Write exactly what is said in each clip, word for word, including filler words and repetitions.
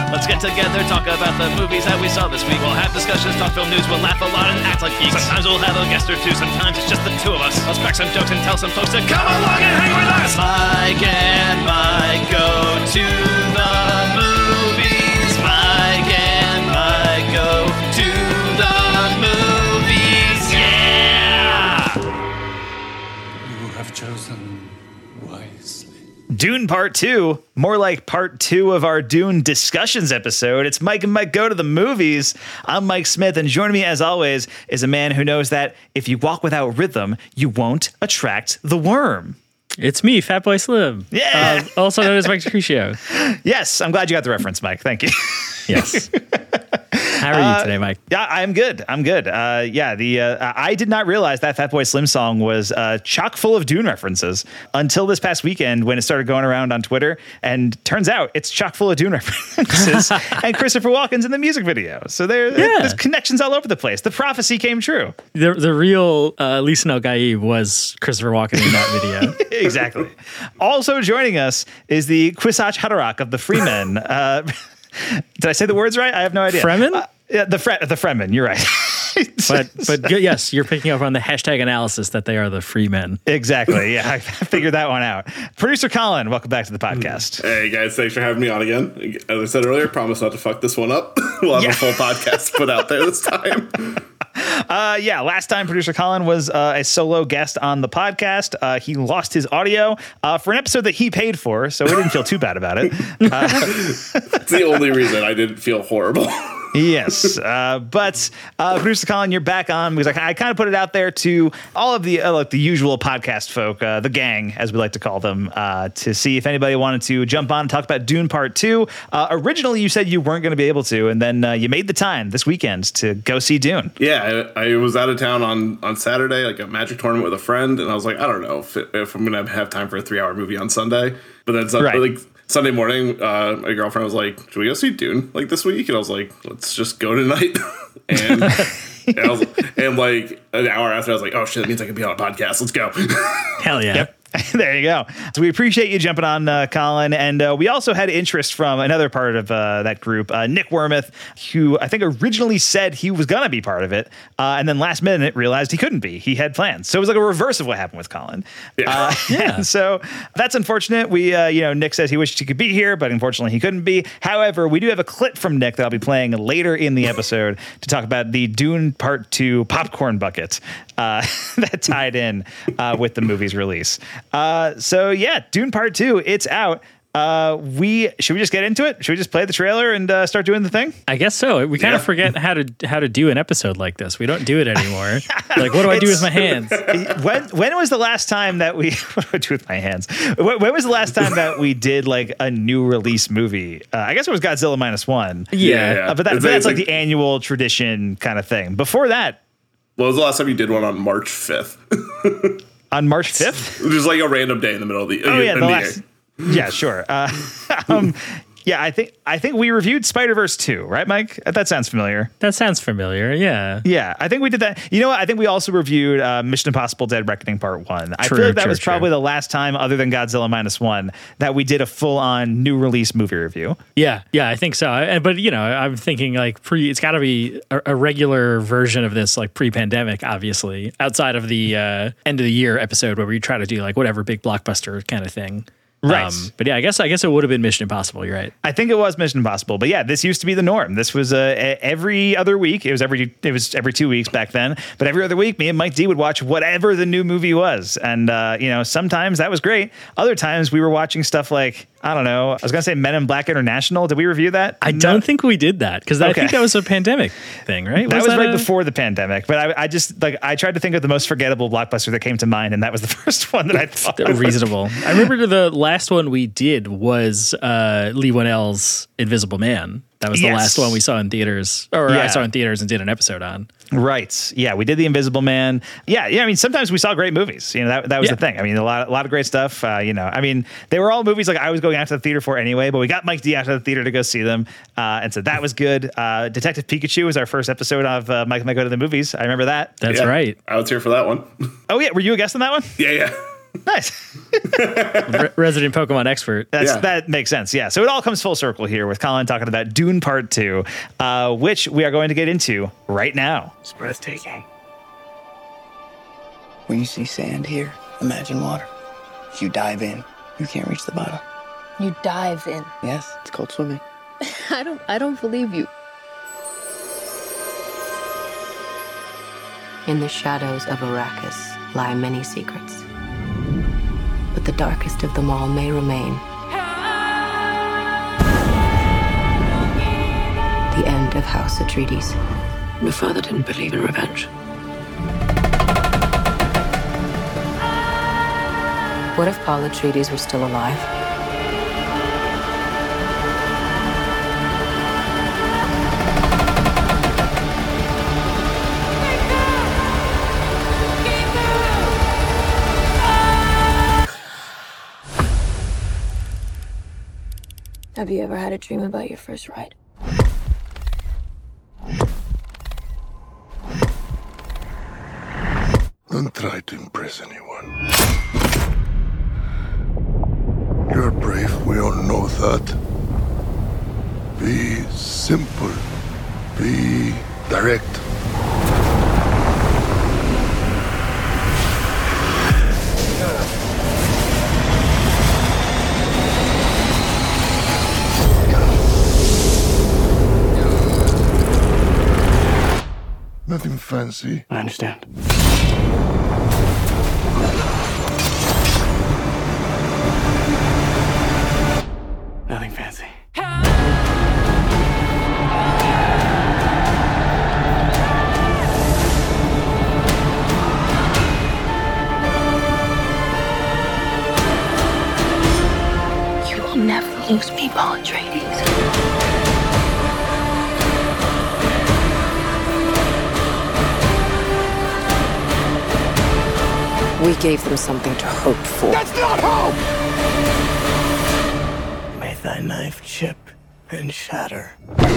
Let's get together, talk about the movies that we saw this week. We'll have discussions, talk film news, we'll laugh a lot and act like geeks. Sometimes we'll have a guest or two, sometimes it's just the two of us. Let's crack some jokes and tell some folks to come along and hang with us. Mike and Mike go to the movies. Mike and Mike go to the movies. Yeah! You have chosen wisely. Dune Part two, more like Part two of our Dune discussions episode. It's Mike and Mike Go to the Movies. I'm Mike Smith, and joining me as always is a man who knows that if you walk without rhythm, you won't attract the worm. It's me, Fatboy Slim. Yeah. Uh, also known as Mike Crucio. Yes, I'm glad you got the reference, Mike. Thank you. Yes. How are you Uh, today, Mike? Yeah, I'm good. I'm good. Uh, yeah, the uh, I did not realize that Fatboy Slim song was uh, chock full of Dune references until this past weekend when it started going around on Twitter. And turns out it's chock full of Dune references and Christopher Walken's in the music video. So there, Yeah. there's connections all over the place. The prophecy came true. The the real uh, Lisa Nel Gaib was Christopher Walken in that video. Exactly. Also joining us is the Kwisatz Haderach of the Freemen. Uh, did I say the words right? I have no idea. Fremen? Uh, yeah, the Fre- the Fremen. You're right. But but good, yes, you're picking up on the hashtag analysis that they are the free men. Exactly. Yeah, I figured that one out. Producer Colin, welcome back to the podcast. Hey guys, thanks for having me on again. As I said earlier, promise not to fuck this one up. We'll have Yeah. a full podcast put out there this time. Uh, yeah, last time producer Colin was uh, a solo guest on the podcast. Uh, he lost his audio uh, for an episode that he paid for, so we didn't feel too bad about it. Uh, It's the only reason I didn't feel horrible. yes, uh, but uh, producer Colin, you're back on because I, I kind of put it out there to all of the uh, like the usual podcast folk, uh, the gang as we like to call them, uh, to see if anybody wanted to jump on and talk about Dune Part Two. Uh, originally, you said you weren't going to be able to, and then uh, you made the time this weekend to go see Dune. Yeah, I, I was out of town on, on Saturday, like a Magic tournament with a friend, and I was like, I don't know if, if I'm going to have time for a three hour movie on Sunday. But then Sun- Right. like Sunday morning, uh, my girlfriend was like, should we go see Dune like this week? And I was like, let's just go tonight. and, and, I was, and like an hour after, I was like, oh shit, that means I can be on a podcast. Let's go. Hell yeah. Yep. There you go. So we appreciate you jumping on, uh, Colin. And uh, we also had interest from another part of uh, that group, uh, Nick Wormuth, who I think originally said he was going to be part of it. Uh, and then last minute realized he couldn't be. He had plans. So it was like a reverse of what happened with Colin. Yeah. Uh, Yeah. and so that's unfortunate. We, uh, you know, Nick says he wished he could be here, but unfortunately he couldn't be. However, we do have a clip from Nick that I'll be playing later in the episode to talk about the Dune Part two popcorn bucket uh, that tied in uh, with the movie's release. Uh, so yeah, Dune Part two, it's out. Uh, we should we just get into it? Should we just play the trailer and uh, start doing the thing? I guess so. We kind Yeah. of forget how to how to do an episode like this. We don't do it anymore. Like, what do I do with my hands? when when was the last time that we what do I do with my hands? When, when was the last time that we did like a new release movie? Uh, I guess it was Godzilla minus one. Yeah. Yeah. Uh, but, that, It's but like- that's like it's the annual tradition kind of thing. Before that, What was the last time you did one on March fifth? on March fifth. Just like a random day in the middle of the Oh yeah, in the the last. year. Yeah, sure. Uh, um, yeah, I think I think we reviewed Spider-Verse two, right, Mike? That sounds familiar. That sounds familiar. Yeah. Yeah, I think we did that. You know what? I think we also reviewed uh, Mission Impossible: Dead Reckoning Part One. I True, feel like that true, was true. probably the last time, other than Godzilla minus one, that we did a full-on new release movie review. Yeah, yeah, I think so. I- But you know, I'm thinking like pre. It's got to be a, a regular version of this, like pre-pandemic, obviously, outside of the uh, end of the year episode where we try to do like whatever big blockbuster kind of thing. Right. But yeah, I guess I guess it would have been Mission Impossible. You're right. I think it was Mission Impossible, but yeah, this used to be the norm. This was uh, e- every other week. It was every it was every two weeks back then. But every other week, me and Mike D would watch whatever the new movie was, and uh, you know, sometimes that was great. Other times we were watching stuff like I don't know. I was gonna say Men in Black International. Did we review that? I don't think we did that because I Okay. think that was a pandemic thing, right? That was, right a- before the pandemic, but I, I just like I tried to think of the most forgettable blockbuster that came to mind, and that was the first one that I thought. reasonable. I remember the last one we did was uh, Lee Whannell's Invisible Man. That was the Yes. last one we saw in theaters, or Yeah. I saw in theaters and did an episode on. Right. Yeah, we did The Invisible Man. Yeah, yeah. I mean, sometimes we saw great movies. You know, that, that was Yeah. the thing. I mean, a lot, a lot of great stuff. Uh, you know, I mean, they were all movies like I was going out to the theater for anyway. But we got Mike D out to the theater to go see them, uh, and so that was good. Uh, Detective Pikachu was our first episode of uh, Mike and I Go to the Movies. I remember that. That's Yeah, right. I was here for that one. Oh yeah, were you a guest on that one? yeah, yeah. Nice. Re- resident Pokemon expert. That's, Yeah. That makes sense. Yeah. So it all comes full circle here with Colin talking about Dune Part two, uh, which we are going to get into right now. It's breathtaking. When you see sand here, imagine water. If you dive in, you can't reach the bottom. You dive in. Yes, it's called swimming. I don't I don't believe you. In the shadows of Arrakis lie many secrets. But the darkest of them all may remain. The end of House Atreides. Your father didn't believe in revenge. What if Paul Atreides were still alive? Have you ever had a dream about your first ride? Don't try to impress anyone. You're brave, we all know that. Be simple. Be direct. Nothing fancy. I understand. Nothing fancy. You will never lose me, Paul Atreides. We gave them something to hope for. That's not hope! May thy knife chip and shatter.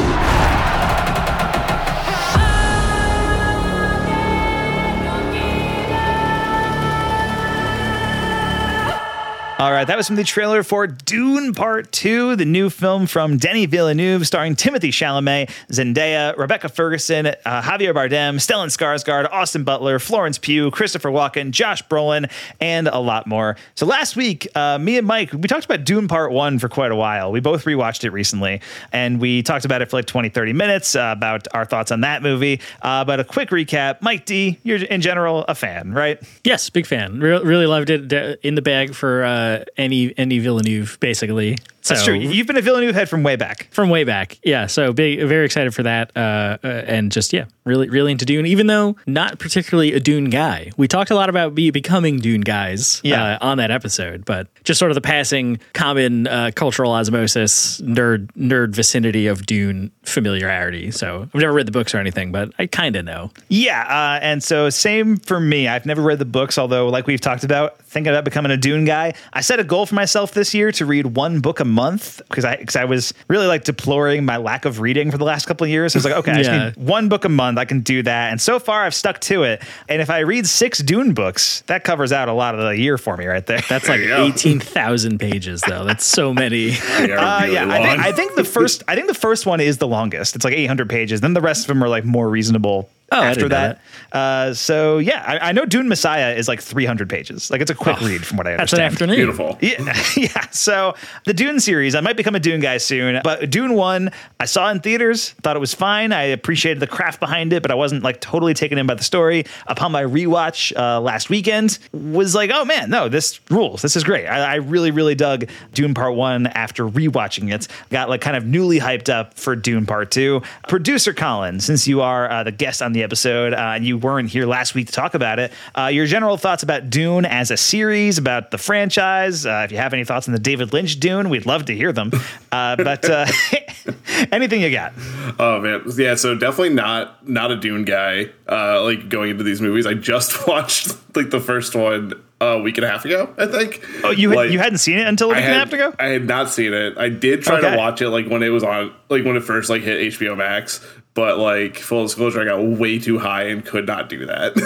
All right, that was from the trailer for Dune Part two, the new film from Denis Villeneuve, starring Timothée Chalamet, Zendaya, Rebecca Ferguson, uh, Javier Bardem, Stellan Skarsgård, Austin Butler, Florence Pugh, Christopher Walken, Josh Brolin, and a lot more. So last week, uh, me and Mike, we talked about Dune Part one for quite a while. We both rewatched it recently, and we talked about it for like twenty, thirty minutes, uh, about our thoughts on that movie. Uh, but a quick recap, Mike D, you're in general a fan, right? Yes, big fan. Re- really loved it. D- In the bag for uh, any any Villeneuve, basically. That's So- true. You've been a Villeneuve head from way back. From way back. Yeah. So big, very excited for that. Uh, uh, and just, yeah, really, really into Dune, even though not particularly a Dune guy. We talked a lot about be becoming Dune guys Yeah. uh, on that episode, but just sort of the passing common uh, cultural osmosis, nerd, nerd vicinity of Dune familiarity. So I've never read the books or anything, but I kind of know. Yeah, uh, and so same for me. I've never read the books, although like we've talked about, thinking about becoming a Dune guy. I set a goal for myself this year to read one book a month because I because I was really like deploring my lack of reading for the last couple of years. I was like, okay, I Yeah. just need one book a month. I can do that, and so far I've stuck to it. And if I read six Dune books, that covers out a lot of the year for me right there. That's like you go. eighteen thousand pages, though. That's so many. They are Uh, really yeah, I think, long. I think the first I think the first one is the longest. It's like eight hundred pages. Then the rest of them are like more reasonable. Oh, I after didn't know that, Uh, so yeah, I, I know Dune Messiah is like three hundred pages. Like it's a quick read from what I That's an understand. afternoon. Beautiful. Yeah, yeah. So the Dune series, I might become a Dune guy soon. But Dune one, I saw in theaters, thought it was fine. I appreciated the craft behind it, but I wasn't like totally taken in by the story. Upon my rewatch uh, last weekend, was like, oh man, no, this rules. This is great. I, I really, really dug Dune Part one after rewatching it. Got like kind of newly hyped up for Dune Part two. Producer Colin, since you are uh, the guest on the episode uh, and you weren't here last week to talk about it, uh, your general thoughts about Dune as a series, about the franchise. Uh, if you have any thoughts on the David Lynch Dune, we'd love to hear them. Uh, but uh, anything you got? Oh man, yeah. So definitely not not a Dune guy. Uh, like going into these movies, I just watched like the first one a week and a half ago, I think. Oh, you had, Like, you hadn't seen it until a I week and a had, half ago? I had not seen it. I did try Okay. to watch it like when it was on, like when it first like hit H B O Max. But like full disclosure, I got way too high and could not do that.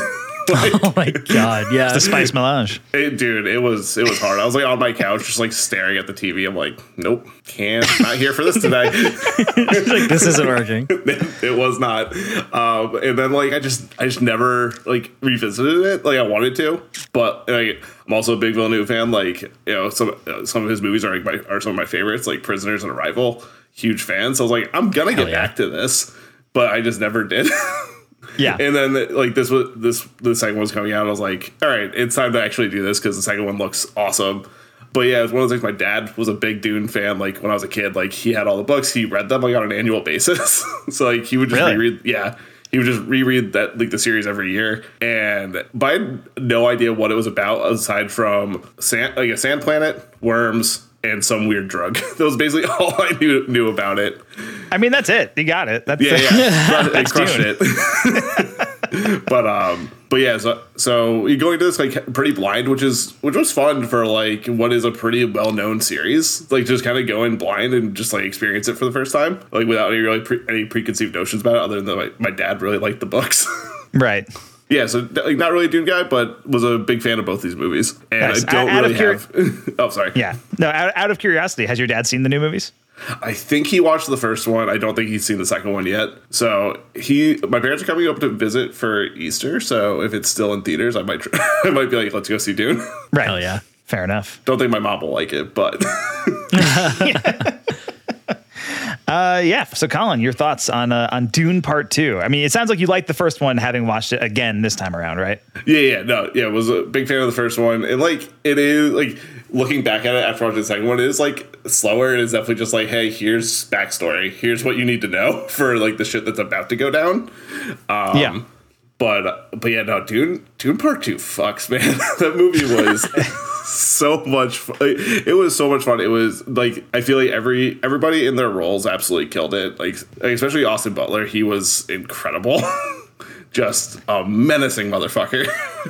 Like, Oh my god, yeah. The spice melange. it, dude, it was it was hard. I was like on my couch, just like staring at the T V. I'm like, nope, can't, not here for this today. Like, this isn't working. It was not. Um, and then like I just I just never like revisited it like I wanted to. But like I'm also a big Villeneuve fan. Like, you know, some uh, some of his movies are like my, are some of my favorites, like Prisoners and Arrival. Huge fan. So I was like, I'm gonna get yeah. back to this, but I just never did. Yeah. And then like this was this the second one was coming out. I was like, all right, it's time to actually do this because the second one looks awesome. But yeah, it was one of those things. My dad was a big Dune fan. Like when I was a kid, like he had all the books. He read them like on an annual basis. So like he would just Really? reread. Yeah, he would just reread that like the series every year. And but I had no idea what it was about aside from sand, like a sand planet, worms, and some weird drug. That was basically all I knew knew about it. I mean, that's it. You got it. That's Yeah, yeah, That's I crushed Dune. it. but um, but yeah, so so you go into this like pretty blind, which is which was fun for like what is a pretty well known series. Like just kind of go in blind and just like experience it for the first time, like without any really pre- any preconceived notions about it, other than that my, my dad really liked the books. Right. Yeah, so like not really a Dune guy, but was a big fan of both these movies, and Nice. I don't Out of really curi- have. Oh, sorry. Yeah. No, out, out of curiosity, has your dad seen the new movies? I think he watched the first one. I don't think he's seen the second one yet. So he, my parents are coming up to visit for Easter. So if it's still in theaters, I might, try, I might be like, let's go see Dune. Right. Hell yeah. Fair enough. Don't think my mom will like it, but Uh, yeah. So, Colin, your thoughts on uh, on Dune Part Two? I mean, it sounds like you liked the first one, having watched it again this time around, right? yeah, yeah, no, yeah, was a big fan of the first one, and like it is like looking back at it after watching the second one, it is like slower. It is definitely just like, hey, here's backstory. Here's what you need to know for like the shit that's about to go down. Um, Yeah. But but yeah, no, Dune Dune Part Two fucks, man. That movie was so much fun. It was so much fun. It was like I feel like every everybody in their roles absolutely killed it. Like, like especially Austin Butler, he was incredible. Just a menacing motherfucker.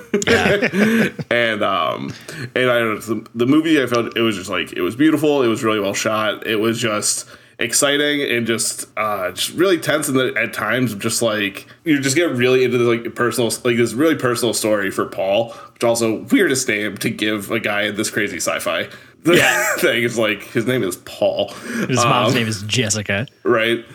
and um and I don't know, the, the movie, I felt it was just like it was beautiful. It was really well shot. It was just exciting and just uh just really tense in the, at times, just like you just get really into the like personal like this really personal story for Paul, which also weirdest name to give a guy in this crazy sci-fi Yeah. thing. Is like his name is Paul, His mom's Um, name is Jessica. right?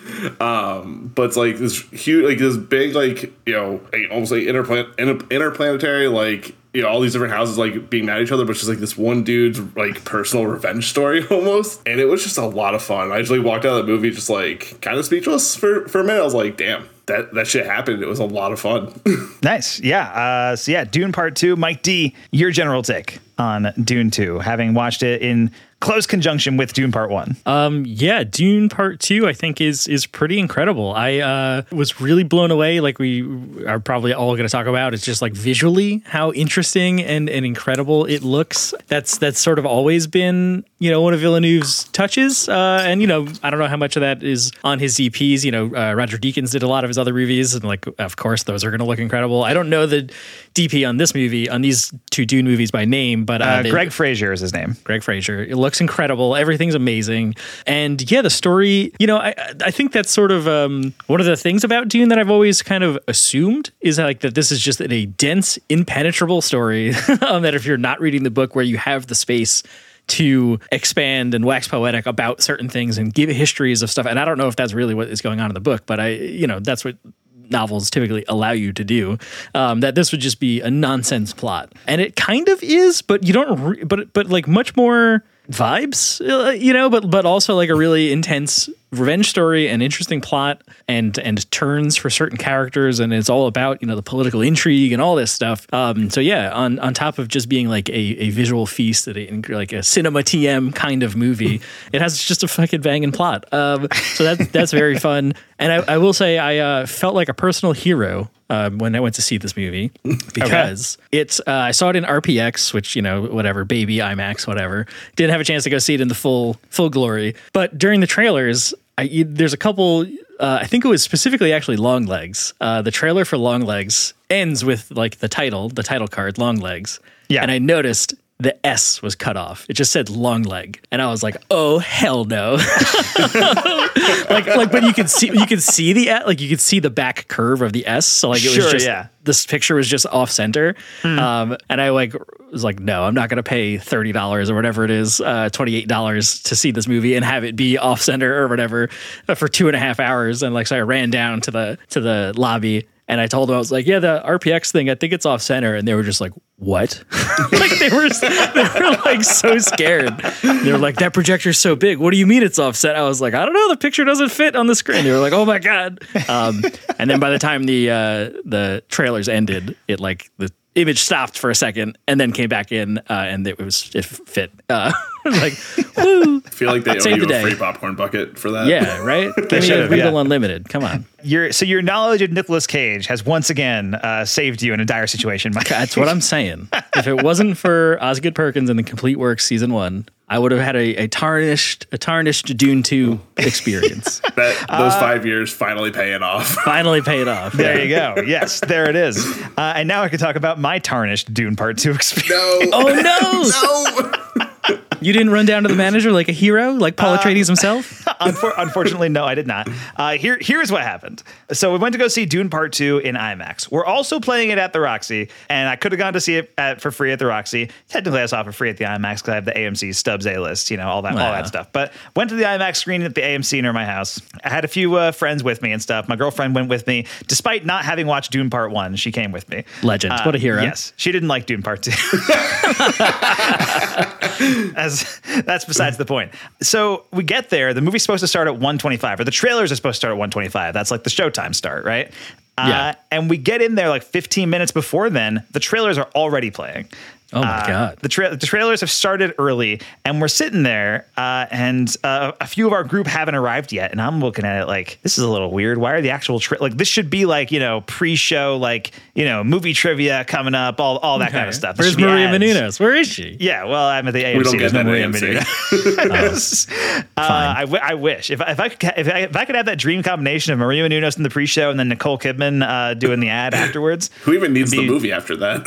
Um, but it's like this huge, like this big, like you know, like, almost like interplan- inter- interplanetary, like you know, all these different houses like being mad at each other, but it's just like this one dude's like personal revenge story almost, and it was just a lot of fun. I actually walked out of the movie just like kind of speechless for for a minute. I was like, damn, that that shit happened. It was a lot of fun. Nice. Yeah. Uh, so, yeah, Dune Part Two. Mike D, your general take on Dune Two, having watched it in close conjunction with Dune Part One. Um, yeah, Dune Part Two, I think is is pretty incredible. I uh, was really blown away. Like we are probably all going to talk about. It's just like visually how interesting and, and incredible it looks. That's that's sort of always been, you know, one of Villeneuve's touches. Uh, and you know, I don't know how much of that is on his E Ps. You know, uh, Roger Deakins did a lot of his other reviews, and like, of course, those are going to look incredible. I don't know the D P on this movie, on these two Dune movies by name, but uh, Uh, they- Greg Fraser is his name. Greg Fraser. It looks incredible. Everything's amazing. And yeah, the story, you know, I I think that's sort of um, one of the things about Dune that I've always kind of assumed is like that this is just a dense, impenetrable story um, that if you're not reading the book where you have the space to expand and wax poetic about certain things and give histories of stuff. And I don't know if that's really what is going on in the book, but I, you know, that's what novels typically allow you to do, um, that this would just be a nonsense plot. And it kind of is, but you don't, re- but, but like much more vibes, uh, you know, but, but also like a really intense revenge story and interesting plot and, and turns for certain characters. And it's all about, you know, the political intrigue and all this stuff. Um, so yeah, on, on top of just being like a, a visual feast, that it, like a cinema T M kind of movie, it has just a fucking banging plot. Um, so that's, that's very fun. And I, I will say I uh, felt like a personal hero Um, when I went to see this movie because okay. it's uh, I saw it in R P X, which, you know, whatever, baby IMAX, whatever. Didn't have a chance to go see it in the full full glory. But during the trailers, I, there's a couple. Uh, I think it was specifically actually Long Legs. Uh, the trailer for Long Legs ends with like the title, the title card, Long Legs. Yeah, and I noticed the S was cut off. It just said long leg. And I was like, oh, hell no. like, like, but you could see, you could see the, like, you could see the back curve of the S. So like, it Sure, was just, yeah. this picture was just off center. Hmm. Um, and I like was like, no, I'm not going to pay thirty dollars or whatever it is, uh, twenty-eight dollars to see this movie and have it be off center or whatever uh, for two and a half hours. And like, so I ran down to the, to the lobby. And I told them, I was like, yeah, the R P X thing, I think it's off center. And they were just like, what? like they were, they were like so scared. They were like, that projector's so big. What do you mean it's offset? I was like, I don't know. The picture doesn't fit on the screen. They were like, oh my God. Um, and then by the time the, uh, the trailers ended, it like the image stopped for a second and then came back in, uh, and it was, it fit. Uh, like, woo. I feel like they owe Saved you the a day. free popcorn bucket for that. Yeah, right? Give me should a have, Regal yeah. Unlimited. Come on. Your so your knowledge of Nicolas Cage has once again uh, saved you in a dire situation, Mike. That's what I'm saying. If it wasn't for Osgood Perkins and the Complete Works season one, I would have had a, a tarnished, a tarnished Dune two experience. That, those Uh, five years finally paying off. Finally paid off. There you go. Yes, there it is. Uh, and now I can talk about my tarnished Dune Part Two experience. No. Oh no! No. You didn't run down to the manager like a hero, like Paul Atreides himself? Unfor- unfortunately, no, I did not. Uh, here, here's what happened. So we went to go see Dune Part Two in IMAX. We're also playing it at the Roxy, and I could have gone to see it at, for free at the Roxy. Technically, I saw it for free at the IMAX because I have the A M C Stubbs A list, you know, all that, all Wow. that stuff. But went to the IMAX screen at the A M C near my house. I had a few uh, friends with me and stuff. My girlfriend went with me, despite not having watched Dune Part One. She came with me. Legend. Uh, What a hero. Yes, she didn't like Dune Part Two. As that's besides the point. So we get there. The movie's supposed to start at one twenty-five, or the trailers are supposed to start at one twenty-five. That's like the showtime start, right? Yeah. Uh, and we get in there like fifteen minutes before then. The trailers are already playing. Oh my Uh, God. The, tra- the trailers have started early, and we're sitting there, uh, and uh, a few of our group haven't arrived yet. And I'm looking at it like, this is a little weird. Why are the actual tra- like this should be like, you know, pre-show, like, you know, movie trivia coming up, all all that Okay. kind of stuff. This Where's should be Maria ads. Menounos? Where is she? Yeah, well, I'm at the A M C. We don't There's get no that Maria A M C. Menounos. uh, I, w- I wish if, if I could if I, if I could have that dream combination of Maria Menounos in the pre-show and then Nicole Kidman uh, doing the ad afterwards. Who even needs Be- the movie after that?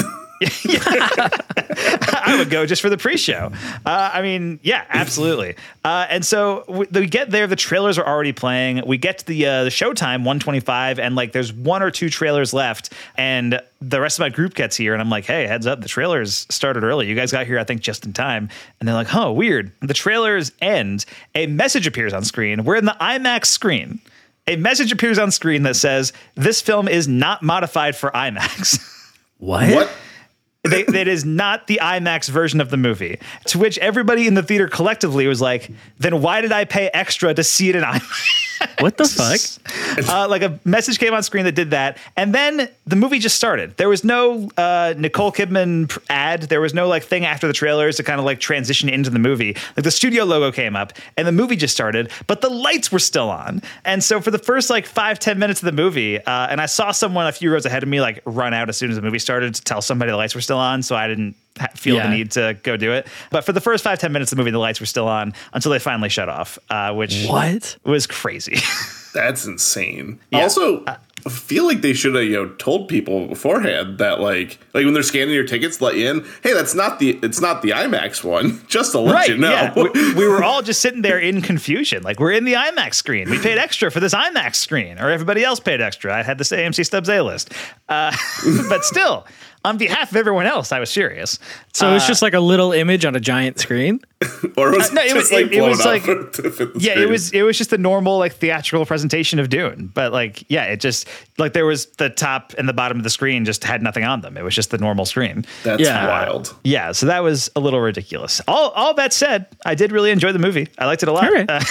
I would go just for the pre-show. Uh, I mean, yeah, absolutely. Uh, and so we, we get there. The trailers are already playing. We get to the uh, the showtime, one twenty-five, and like there's one or two trailers left, and the rest of my group gets here, and I'm like, hey, heads up, the trailers started early. You guys got here, I think, just in time. And they're like, oh, weird. The trailers end. A message appears on screen. We're in the IMAX screen. A message appears on screen that says, this film is not modified for IMAX. What? What? They, that is not the IMAX version of the movie. To which everybody in the theater collectively was like, then why did I pay extra to see it in IMAX? What the fuck? Uh, like a message came on screen that did that. And then the movie just started. There was no uh, Nicole Kidman pr- ad. There was no like thing after the trailers to kind of like transition into the movie. Like the studio logo came up and the movie just started, but the lights were still on. And so for the first like five, ten minutes of the movie, uh, and I saw someone a few rows ahead of me like run out as soon as the movie started to tell somebody the lights were still on. So I didn't ha- feel Yeah. the need to go do it. But for the first five, ten minutes of the movie, the lights were still on until they finally shut off, uh, which What? was crazy. That's insane. Yeah. Also, I feel like they should have, you know, told people beforehand that like like when they're scanning your tickets, let you in. Hey, that's not the it's not the IMAX one. Just to let Right, you know. yeah. We, we were all just sitting there in confusion. Like, we're in the IMAX screen. We paid extra for this IMAX screen, or everybody else paid extra. I had this A M C Stubbs A list. Uh, but still, on behalf of everyone else, I was serious. So it's just like a little image on a giant screen? Or was Uh, no, it it just was- like it- it blown was up like- to fit the Yeah, it screen? was it was just the normal like theatrical presentation of Dune. But like, yeah, it just like there was the top and the bottom of the screen just had nothing on them. It was just the normal screen. That's Yeah. wild. Yeah, so that was a little ridiculous. All all that said, I did really enjoy the movie. I liked it a lot. All right. Uh,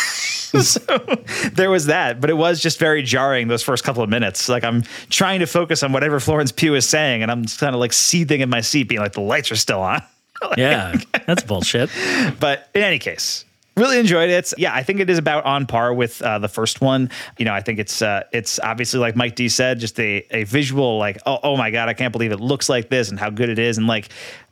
so there was that, but it was just very jarring those first couple of minutes. Like I'm trying to focus on whatever Florence Pugh is saying, and I'm just kind of like seething in my seat, being like, the lights are still on. Yeah, that's bullshit. But in any case, really enjoyed it. Yeah, I think it is about on par with uh, the first one. You know, I think it's uh, it's obviously like Mike D said, just a, a visual like, oh, oh my God, I can't believe it looks like this and how good it is. And like,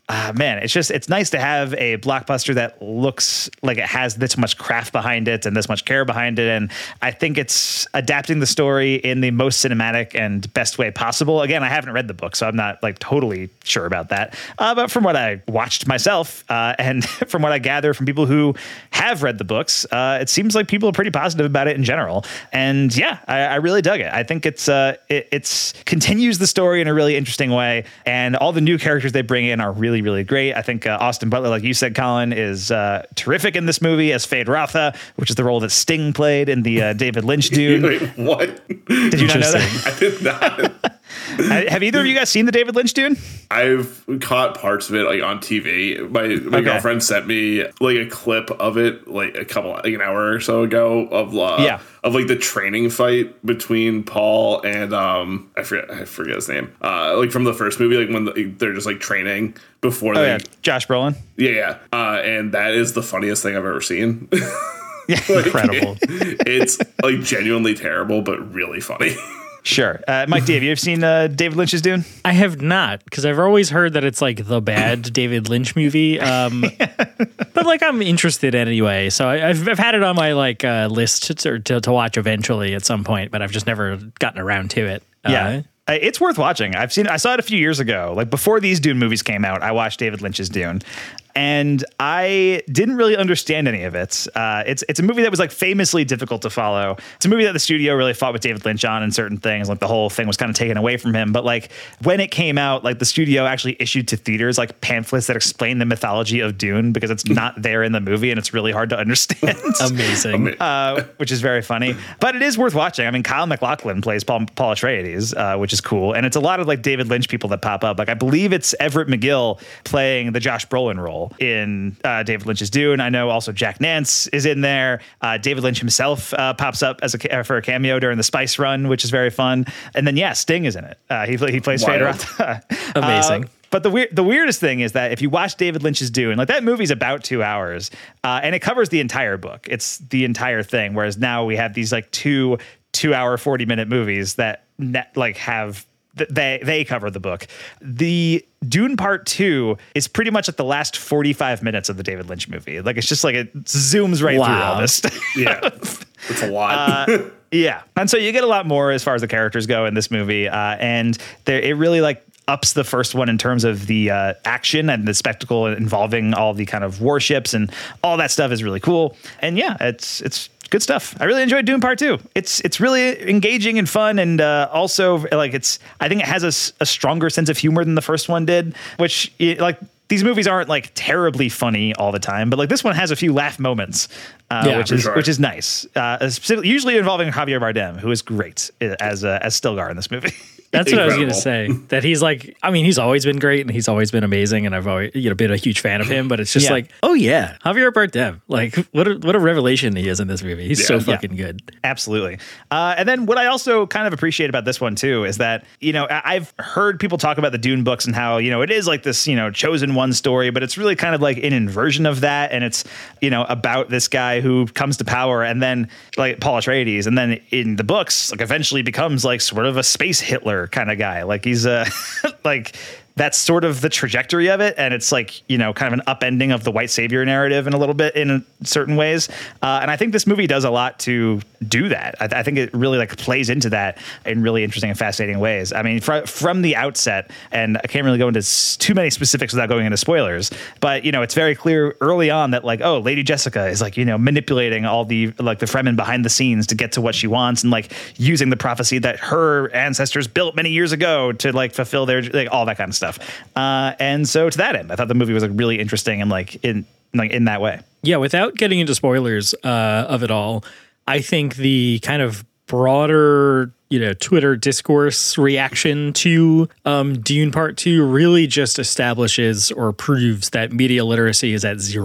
uh, man, it's just, it's nice to have a blockbuster that looks like it has this much craft behind it and this much care behind it. And I think it's adapting the story in the most cinematic and best way possible. Again, I haven't read the book, so I'm not like totally sure about that. Uh, but from what I watched myself uh, and from what I gather from people who have read the books, uh, it seems like people are pretty positive about it in general. And yeah, I, I really dug it. I think it's uh, it it's continues the story in a really interesting way. And all the new characters they bring in are really, really great. I think uh, Austin Butler, like you said, Colin, is uh, terrific in this movie as Fade Rotha, which is the role that Sting played in the uh, David Lynch Dune. Wait, what? Did you not know that? I did not. Have either of you guys seen the David Lynch Dune? I've caught parts of it like on T V. My my Okay. girlfriend sent me like a clip of it like a couple like an hour or so ago of uh, Yeah. of like the training fight between Paul and um I forget I forget his name uh like from the first movie, like when the, they're just like training before Oh they yeah, Josh Brolin. yeah yeah uh and that is the funniest thing I've ever seen. Yeah, Like, incredible. It's like genuinely terrible but really funny. Sure. Uh, Mike D, have you ever seen uh, David Lynch's Dune? I have not, because I've always heard that it's like the bad David Lynch movie. Um, but like I'm interested anyway, so I, I've I've had it on my like uh, list to, to to watch eventually at some point, but I've just never gotten around to it. Yeah. Uh, Uh, It's worth watching. I've seen. I saw it a few years ago. Like before these Dune movies came out, I watched David Lynch's Dune, and I didn't really understand any of it. Uh, it's it's a movie that was like famously difficult to follow. It's a movie that the studio really fought with David Lynch on in certain things. Like the whole thing was kind of taken away from him. But like when it came out, like the studio actually issued to theaters like pamphlets that explain the mythology of Dune because it's not there in the movie and it's really hard to understand. amazing. Uh, which is very funny, but it is worth watching. I mean, Kyle MacLachlan plays Paul, Paul Atreides, uh, which is cool, and it's a lot of like David Lynch people that pop up. Like I believe it's Everett McGill playing the Josh Brolin role in uh, David Lynch's Dune. I know also Jack Nance is in there. Uh, David Lynch himself uh, pops up as a for a cameo during the Spice Run, which is very fun. And then yeah, Sting is in it. Uh, he he plays Fade Rotha. Amazing. Uh, But the weird, the weirdest thing is that if you watch David Lynch's Dune, like that movie's about two hours, uh, and it covers the entire book. It's the entire thing. Whereas now we have these like two two-hour, forty-minute movies that net, like have they they cover the book. The Dune Part Two is pretty much like the last forty-five minutes of the David Lynch movie. Like it's just like it zooms right Wow. through all this. Yeah, it's a lot. Uh, yeah, and so you get a lot more as far as the characters go in this movie, uh, and there it really like ups the first one in terms of the uh, action and the spectacle involving all the kind of warships and all that stuff is really cool. And yeah, it's it's good stuff. I really enjoyed Dune Part Two. It's it's really engaging and fun, and uh, also like it's I think it has a, s- a stronger sense of humor than the first one did, which it, like. These movies aren't like terribly funny all the time, but like this one has a few laugh moments, uh, Yeah, which for is sure. which is nice. Uh, specifically- usually involving Javier Bardem, who is great as uh, as Stilgar in this movie. That's what I was going to Incredible. say. That he's like, I mean, he's always been great and he's always been amazing, and I've always, you know, been a huge fan of him. But it's just Yeah. like, oh yeah, Javier Bardem, like what a, what a revelation he is in this movie. He's so Yeah. fucking good. Absolutely. Uh, and then what I also kind of appreciate about this one too is that, you know, I- I've heard people talk about the Dune books and how, you know, it is like this, you know, chosen one story, but it's really kind of like an inversion of that. And it's, you know, about this guy who comes to power and then like Paul Atreides, and then in the books, like eventually becomes like sort of a space Hitler kind of guy. Like he's uh, like, that's sort of the trajectory of it. And it's like, you know, kind of an upending of the white savior narrative in a little bit in certain ways. Uh, and I think this movie does a lot to do that. I, I think it really like plays into that in really interesting and fascinating ways. I mean, fr- from the outset, and I can't really go into s- too many specifics without going into spoilers, but, you know, it's very clear early on that like, oh, Lady Jessica is like, you know, manipulating all the, like the Fremen behind the scenes to get to what she wants and like using the prophecy that her ancestors built many years ago to like fulfill their, like all that kind of stuff. Uh, and so to that end, I thought the movie was like really interesting and like in like in that way. Yeah, without getting into spoilers uh, of it all, I think the kind of broader, you know, Twitter discourse reaction to um, Dune Part Two really just establishes or proves that media literacy is at zero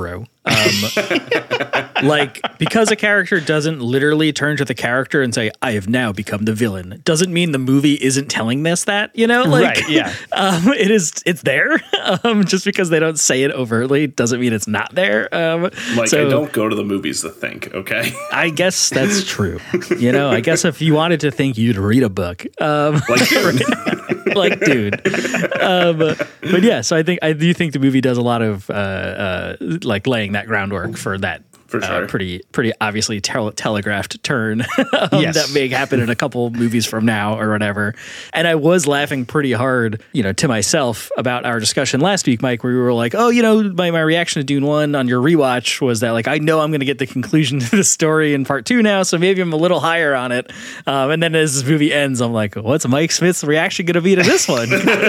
Um, like, because a character doesn't literally turn to the character and say, I have now become the villain, doesn't mean the movie isn't telling us that, you know? Like, right, yeah. Um, it is, it's there. Um, just because they don't say it overtly doesn't mean it's not there. Um, like, so, I don't go to the movies to think, okay? I guess that's true. You know, I guess if you wanted to think, you'd read a book. Um, Like Dune. like Dune. Um, but yeah, so I think, I do think the movie does a lot of, uh, uh, like laying that groundwork for that. For sure. Uh, pretty, pretty obviously tele- telegraphed turn um, Yes. that may happen in a couple movies from now or whatever. And I was laughing pretty hard, you know, to myself about our discussion last week, Mike, where we were like, "Oh, you know, my, my reaction to Dune One on your rewatch was that like I know I'm going to get the conclusion to the story in part two now, so maybe I'm a little higher on it." Um, and then as this movie ends, I'm like, "What's Mike Smith's reaction going to be to this one?"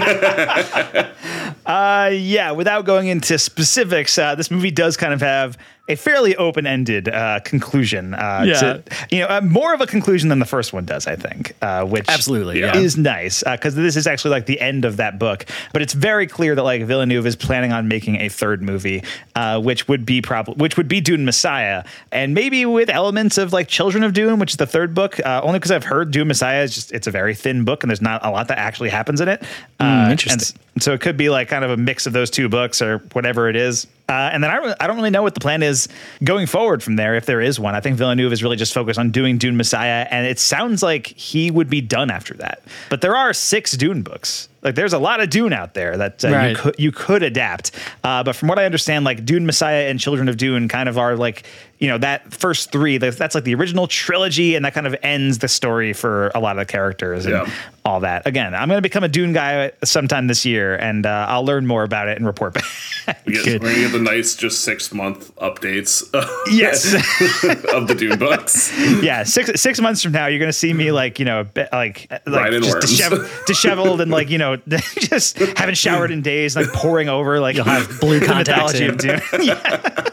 Uh, yeah, without going into specifics, uh, this movie does kind of have a fairly open-ended uh, conclusion. Uh, Yeah. to, you know, uh, more of a conclusion than the first one does, I think, uh, which Absolutely, yeah. is nice because this is actually like the end of that book. But it's very clear that like Villeneuve is planning on making a third movie, uh, which would be prob- which would be Dune Messiah, and maybe with elements of like Children of Dune, which is the third book. Uh, only because I've heard Dune Messiah is just it's a very thin book and there's not a lot that actually happens in it. Mm, uh, interesting. And so it could be like kind of a mix of those two books or whatever it is. Uh, and then I, re- I don't really know what the plan is going forward from there, if there is one. I think Villeneuve is really just focused on doing Dune Messiah, and it sounds like he would be done after that. But there are six Dune books. Like there's a lot of Dune out there that uh, Right. you could you could adapt. Uh, but from what I understand, like Dune Messiah and Children of Dune kind of are like, you know, that first three, that- that's like the original trilogy, and that kind of ends the story for a lot of the characters and Yeah. all that. Again, I'm going to become a Dune guy sometime this year, and uh, I'll learn more about it and report back. We get, we're going to get the nice just six month updates Yes. of the Dune books. Yeah, six six months from now, you're gonna see me like you know, be- like like Riding just worms. disheveled, disheveled and like you know, just haven't showered in days, like pouring over like You'll have blue the contacts mythology in. of Dune. Yeah.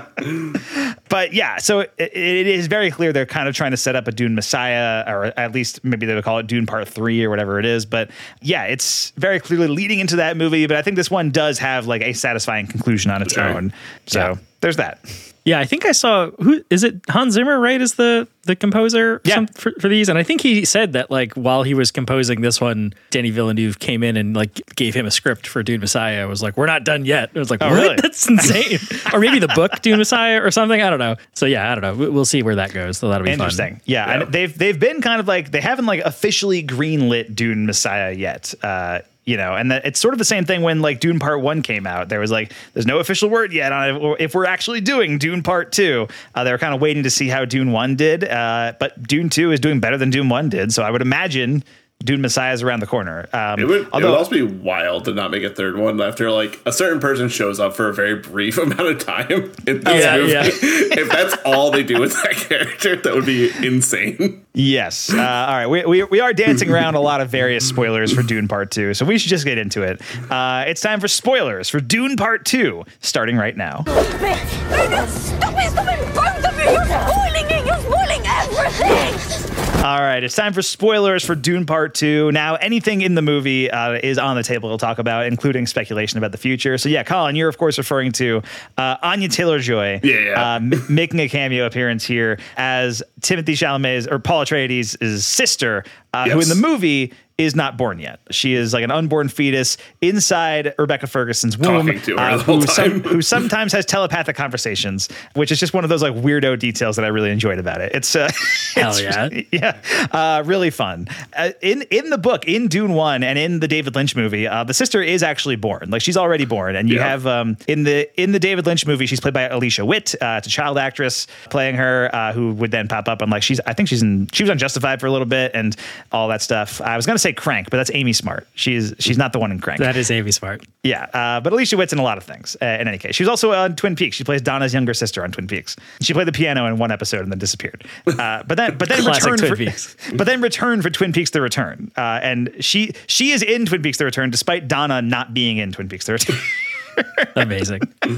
But yeah, so it, it is very clear they're kind of trying to set up a Dune Messiah, or at least maybe they would call it Dune Part Three or whatever it is. But yeah, it's very clearly leading into that movie. But I think this one does have like a satisfying conclusion on its Sure. own. So Yeah. there's that. Yeah, I think I saw who is it Hans Zimmer, right? Is the the composer Yeah. some, for, for these? And I think he said that like while he was composing this one, Denis Villeneuve came in and like gave him a script for Dune Messiah. I was like, we're not done yet. I was like, Oh, what? really? That's insane. Or maybe the book Dune Messiah or something. I don't know. So yeah, I don't know. We- We'll see where that goes. So that'll be Interesting. fun. Yeah, Yeah. And they've they've been kind of like they haven't like officially greenlit Dune Messiah yet. Uh, you know, and that it's sort of the same thing when like Dune Part One came out. There was like there's no official word yet on it, or if we're actually doing Dune Part Two. Uh, they were kind of waiting to see how Dune One did, uh, but Dune Two is doing better than Dune One did. So I would imagine Dune Messiah is around the corner. Um, It would, although it would also be wild to not make a third one after like a certain person shows up for a very brief amount of time in this Yeah, movie. yeah. If that's all they do with that character, that would be insane. Yes. Uh, all right. We, we, we are dancing around a lot of various spoilers for Dune Part two, so we should just get into it. Uh, it's time for spoilers for Dune Part two, starting right now. Stop it! Stop it! Stop it! Both of you! You're spoiling it! You're spoiling everything! All right. It's time for spoilers for Dune Part two. Now, anything in the movie uh, is on the table we'll talk about, including speculation about the future. So, yeah, Colin, you're, of course, referring to uh, Anya Taylor-Joy Yeah, yeah. uh, m- making a cameo appearance here as Timothée Chalamet's, or Paul Atreides' sister, uh, who in Yes. the movie is not born yet. She is like an unborn fetus inside Rebecca Ferguson's womb, Talking to her uh, the whole who, some- time. who sometimes has telepathic conversations, which is just one of those like weirdo details that I really enjoyed about it. It's uh, Hell it's- yeah. yeah, uh, really fun. Uh, in in the book, in Dune One, and in the David Lynch movie, uh, the sister is actually born. Like she's already born, and you Yeah. have um, in the in the David Lynch movie, she's played by Alicia Witt. Uh, it's a child actress playing her, uh, who would then pop up and like she's. I think she's in. She was on Justified for a little bit and all that stuff. I was gonna say Crank, but that's Amy Smart. She's she's not the one in Crank. That is Amy Smart. Yeah, uh, but Alicia Witt's in a lot of things. Uh, in any case, she was also on Twin Peaks. She plays Donna's younger sister on Twin Peaks. She played the piano in one episode and then disappeared. Uh, but then, but then Classic returned Twin for, Peaks. but then returned for Twin Peaks: The Return. Uh, and she she is in Twin Peaks: The Return, despite Donna not being in Twin Peaks: The Return. Amazing.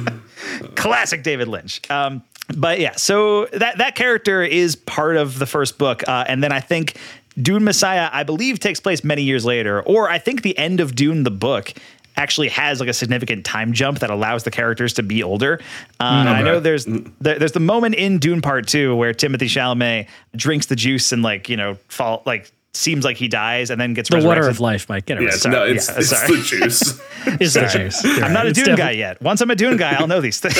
Classic David Lynch. Um, but yeah, so that that character is part of the first book, uh, and then I think Dune Messiah, I believe, takes place many years later, or I think the end of Dune the book actually has like a significant time jump that allows the characters to be older. Uh, and I know there's there, there's the moment in Dune Part Two where Timothée Chalamet drinks the juice and like you know fall like. seems like he dies and then gets the resurrected. water of life, Mike. Get it Yeah, right. it's, no, it's, Yeah, it's sorry. the juice. It's the juice. You're I'm right. not a It's Dune definitely- guy yet. Once I'm a Dune guy, I'll know these things.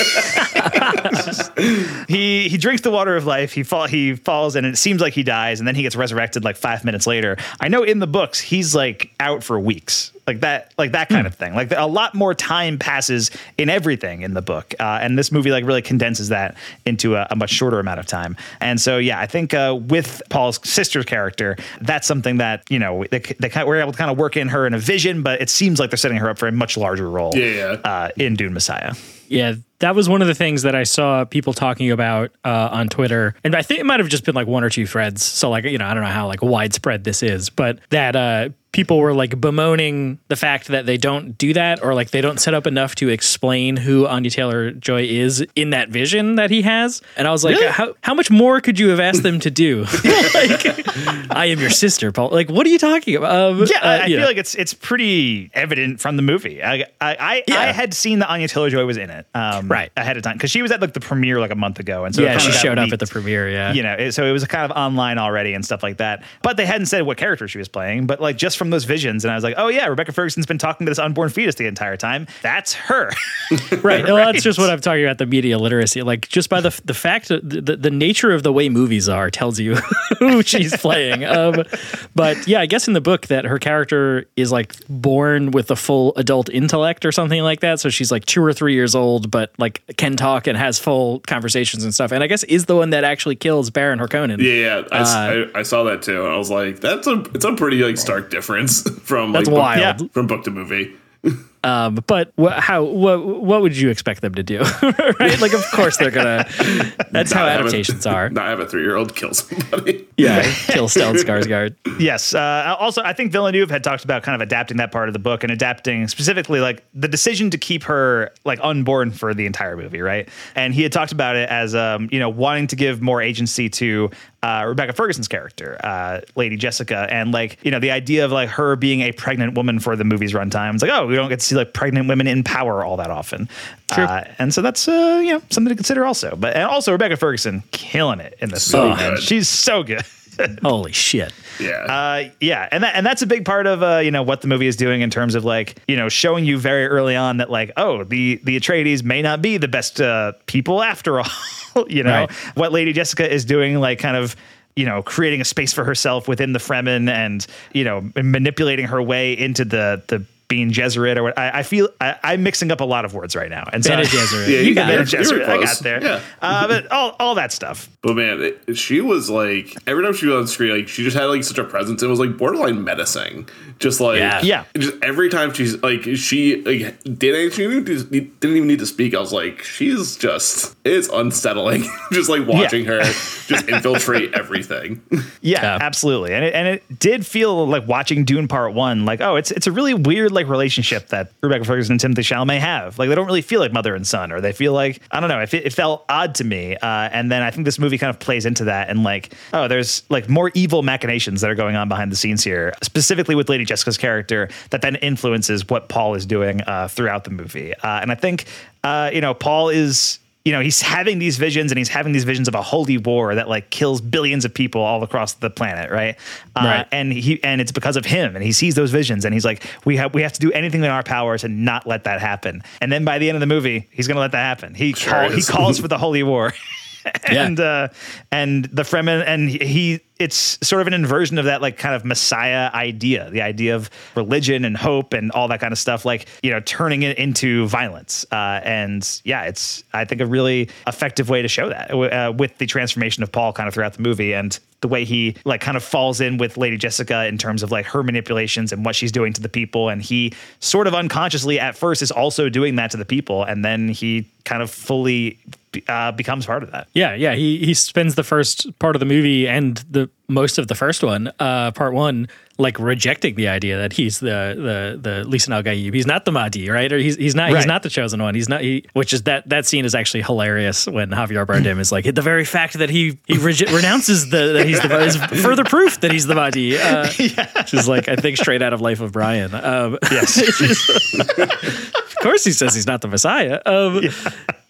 he he drinks the water of life. He fall he falls and it seems like he dies and then he gets resurrected like five minutes later. I know in the books he's like out for weeks. Like that, like that kind Hmm. of thing. Like a lot more time passes in everything in the book, uh, and this movie like really condenses that into a, a much shorter amount of time. And so, yeah, I think uh, with Paul's sister's character, that's something that you know they, they kind of, were able to kind of work in her in a vision, but it seems like they're setting her up for a much larger role. Yeah, yeah. Uh, in Dune Messiah. Yeah, that was one of the things that I saw people talking about uh, on Twitter. And I think it might have just been like one or two threads. So like, you know, I don't know how like widespread this is, but that uh, people were like bemoaning the fact that they don't do that or like they don't set up enough to explain who Anya Taylor-Joy is in that vision that he has. And I was like, Really? how how much more could you have asked them to do? Like, I am your sister, Paul. Like, what are you talking about? Um, Yeah, I, uh, I you feel know. like it's it's pretty evident from the movie. I I I, Yeah. I had seen that Anya Taylor-Joy was in it, um, Right. ahead of time because she was at like the premiere like a month ago, and so it yeah, kinda she got showed up leaked. at the premiere. Yeah, You know, it- so it was kind of online already and stuff like that. But they hadn't said what character she was playing. But like just from those visions, and I was like, oh yeah, Rebecca Ferguson's been talking to this unborn fetus the entire time. That's her. right. Well, Right. that's just what I'm talking about, the media literacy. Like, just by the the fact that the, the nature of the way movies are tells you who she's playing. Um, but yeah, I guess in the book that her character is like born with a full adult intellect or something like that. So she's like two or three years old, but like can talk and has full conversations and stuff. And I guess is the one that actually kills Baron Harkonnen. Yeah, yeah, I, s- Uh, I, I saw that too. And I was like, that's a it's a pretty like stark difference from like That's book- wild. Yeah. from book to movie. Um, but wh- how what what would you expect them to do? Right? Like, of course they're gonna. That's how Not have a- adaptations are. Not have a three year old kill somebody. Yeah, kill Stellan Skarsgård. Yes. Uh, also, I think Villeneuve had talked about kind of adapting that part of the book and adapting specifically like the decision to keep her like unborn for the entire movie, right? And he had talked about it as um, you know wanting to give more agency to uh, Rebecca Ferguson's character, uh, Lady Jessica, and like you know the idea of like her being a pregnant woman for the movie's runtime. It's like, oh, we don't get to see like pregnant women in power all that often. True. Uh, and so that's uh, you know something to consider also. But and also Rebecca Ferguson killing it in this So movie. man. good. She's so good. Holy shit. Yeah. Uh, yeah, and that, and that's a big part of uh, you know what the movie is doing in terms of like you know showing you very early on that like oh the the Atreides may not be the best uh, people after all. You know Right. what Lady Jessica is doing, like kind of you know creating a space for herself within the Fremen and you know manipulating her way into the the Bene Gesserit or what I, I feel I, I'm mixing up a lot of words right now. And so Bene Gesserit. Yeah, you you got got Bene it. You were Gesserit. I close. got there. Yeah. Uh, but all all that stuff. But man, it, she was like every time she was on screen, like she just had like such a presence. It was like borderline menacing. Just like Yeah. Yeah. just every time she's like she like didn't she didn't even need- didn't even need to speak. I was like, she's just it's unsettling. Just like watching her just infiltrate everything. Yeah, Yeah. absolutely. And it, and it did feel like watching Dune Part One, like, oh, it's it's a really weird like relationship that Rebecca Ferguson and Timothée Chalamet have. Like they don't really feel like mother and son, or they feel like I don't know. It, it felt odd to me. Uh, and then I think this movie kind of plays into that and like, oh, there's like more evil machinations that are going on behind the scenes here, specifically with Lady Jessica's character, that then influences what Paul is doing uh, throughout the movie. Uh, and I think uh, you know Paul is. You know, he's having these visions and he's having these visions of a holy war that like kills billions of people all across the planet. Right. Uh, Right. and he and it's because of him. And he sees those visions and he's like, we have we have to do anything in our power to not let that happen. And then by the end of the movie, he's going to let that happen. He Sure call, he is. calls for the holy war. Yeah. and uh, and the Fremen and he it's sort of an inversion of that like kind of Messiah idea, the idea of religion and hope and all that kind of stuff, like you know turning it into violence. Uh, and yeah, it's I think a really effective way to show that uh, with the transformation of Paul kind of throughout the movie and the way he like kind of falls in with Lady Jessica in terms of like her manipulations and what she's doing to the people, and he sort of unconsciously at first is also doing that to the people, and then he kind of fully uh, becomes part of that. Yeah, yeah. He he spends the first part of the movie and the the most of the first one, uh, part one, like rejecting the idea that he's the the the Lisan al-Gaib. He's not the Mahdi, right? Or he's he's not Right. he's not the chosen one. He's not. He, which is that that scene is actually hilarious when Javier Bardem is like, the very fact that he he reje- renounces the that he's the is further proof that he's the Mahdi. Uh, yeah. Which is like, I think, straight out of Life of Brian. Um, Yes. of course, he says he's not the Messiah. Um, yeah.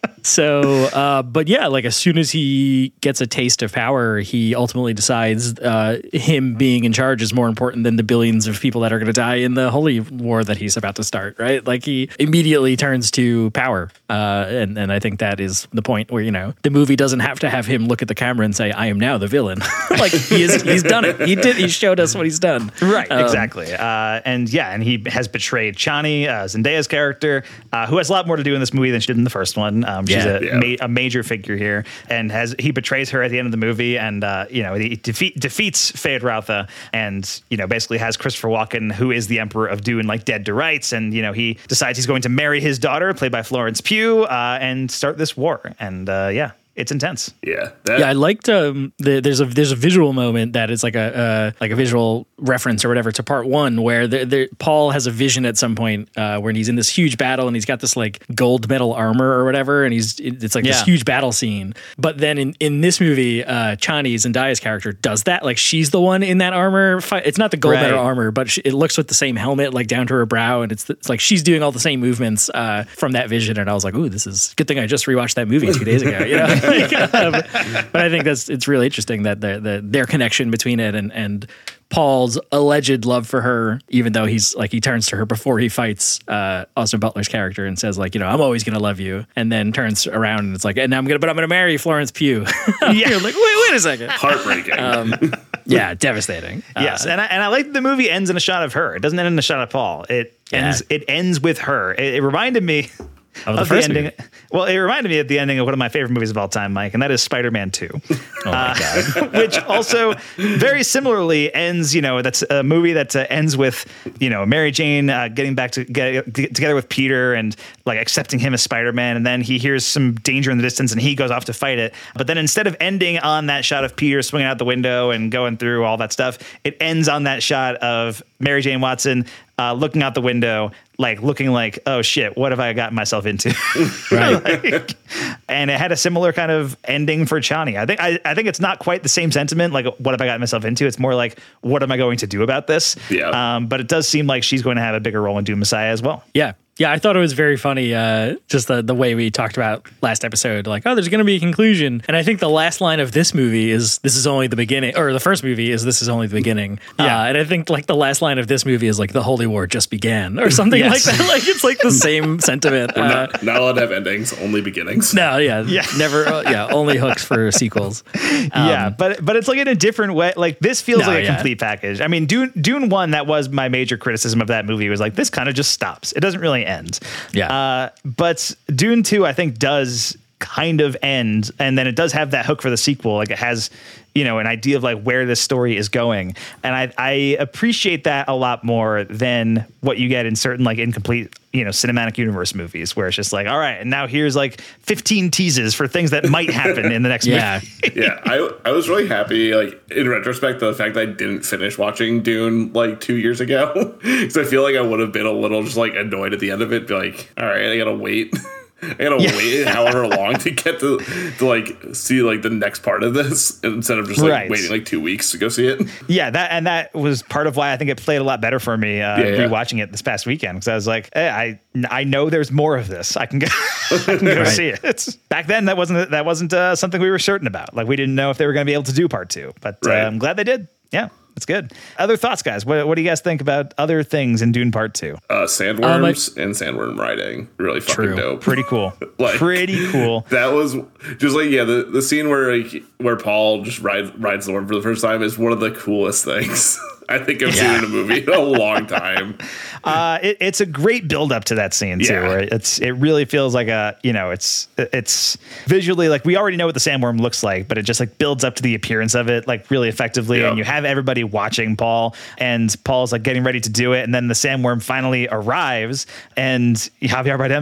So, uh, but yeah, like as soon as he gets a taste of power, he ultimately decides uh, him being in charge is more important than the billions of people that are going to die in the holy war that he's about to start, right? Like he immediately turns to power. Uh, and, and I think that is the point where, you know, the movie doesn't have to have him look at the camera and say, I am now the villain. Like he is, he's done it. He did. He showed us what he's done. Right, Um, exactly. Uh, and yeah, and he has betrayed Chani, uh, Zendaya's character, uh, who has a lot more to do in this movie than she did in the first one. Um, she's Yeah. a, Yeah. ma- a major figure here, and has he betrays her at the end of the movie, and uh, you know he defeat, defeats Feyd-Rautha, and you know basically has Christopher Walken, who is the Emperor of Dune, like dead to rights, and you know he decides he's going to marry his daughter, played by Florence Pugh, uh, and start this war, and uh, yeah. It's intense. Yeah, that, Yeah, I liked um, the, there's a there's a visual moment that is like a uh, like a visual reference or whatever to part one where the, the, Paul has a vision at some point uh, where he's in this huge battle and he's got this like gold metal armor or whatever, and he's it's like Yeah. this huge battle scene. But then in, in this movie, uh, Chani, Zendaya's character, does that, like she's the one in that armor fight. It's not the gold Right. metal armor, but she, it looks with the same helmet like down to her brow, and it's, the, it's like she's doing all the same movements uh, from that vision. And I was like, ooh, this is good thing I just rewatched that movie two days ago. You know. um, but I think that's it's really interesting that the, the their connection between it and and Paul's alleged love for her, even though he's like he turns to her before he fights uh, Austin Butler's character and says like, you know, I'm always gonna love you, and then turns around and it's like, and I'm gonna but I'm gonna marry Florence Pugh. Yeah, you're like wait wait a second, heartbreaking. um, yeah, devastating. Yes, Uh, and I, and I like that the movie ends in a shot of her. It doesn't end in a shot of Paul. It Yeah. ends. It ends with her. It, it reminded me Of the of first ending. movie. Well, it reminded me of the ending of one of my favorite movies of all time, Mike, and that is Spider-Man two. Oh my God. Which also very similarly ends, you know, that's a movie that uh, ends with, you know, Mary Jane uh, getting back to get, get together with Peter and like accepting him as Spider-Man. And then he hears some danger in the distance and he goes off to fight it. But then instead of ending on that shot of Peter swinging out the window and going through all that stuff, it ends on that shot of Mary Jane Watson uh, looking out the window, like looking like, oh shit, what have I gotten myself into? Right. Like, and it had a similar kind of ending for Chani. I think I, I think it's not quite the same sentiment, like what have I gotten myself into? It's more like, what am I going to do about this? Yeah. Um, but it does seem like she's going to have a bigger role in Doom Messiah as well. Yeah. Yeah, I thought it was very funny, uh, just the, the way we talked about last episode, like, oh, there's going to be a conclusion. And I think the last line of this movie is, this is only the beginning, or the first movie is, this is only the beginning. Yeah. Uh, and I think, like, the last line of this movie is, like, the Holy War just began, or something Yes. like that. Like, it's, like, the same sentiment. We're Uh, not, not allowed to have endings, only beginnings. no, yeah, Yeah. never, uh, yeah, only hooks for sequels. yeah, but but it's like in a different way. Like this feels No, like a yeah. complete package. I mean, Dune Dune one, that was my major criticism of that movie, was like this kind of just stops. It doesn't really end. Yeah. Uh, but Dune two, I think, does kind of end, and then it does have that hook for the sequel. Like it has, you know, an idea of like where this story is going, and I I appreciate that a lot more than what you get in certain like incomplete, you know, cinematic universe movies, where it's just like, all right, and now here's like fifteen teases for things that might happen in the next Yeah. movie. Yeah, I I was really happy, like in retrospect, the fact that I didn't finish watching Dune like two years ago, because I feel like I would have been a little just like annoyed at the end of it. Be like, all right, I gotta wait. I gotta Yeah. wait however long to get to to like see like the next part of this instead of just like Right. waiting like two weeks to go see it. Yeah, that and that was part of why I think it played a lot better for me uh, Yeah, yeah. rewatching it this past weekend, because I was like, hey, I I know there's more of this. I can go, I can go Right. see it. It's, back then, that wasn't that wasn't uh, something we were certain about. Like we didn't know if they were going to be able to do part two, but Right. uh, I'm glad they did. Yeah, it's good. Other thoughts, guys? What, what do you guys think about other things in Dune Part Two? Uh, sandworms and sandworm riding, really fucking True. dope. Pretty cool. Like- Pretty cool. That was just like yeah, the, the scene where like, where Paul just ride, rides the worm for the first time is one of the coolest things I think I've seen in a movie in a long time. Uh, it, it's a great build up to that scene too, Yeah. where it's it really feels like a you know it's it's visually like we already know what the sandworm looks like, but it just like builds up to the appearance of it like really effectively, Yeah. and you have everybody watching Paul, and Paul's like getting ready to do it, and then the sandworm finally arrives, and Javier Bardem's like,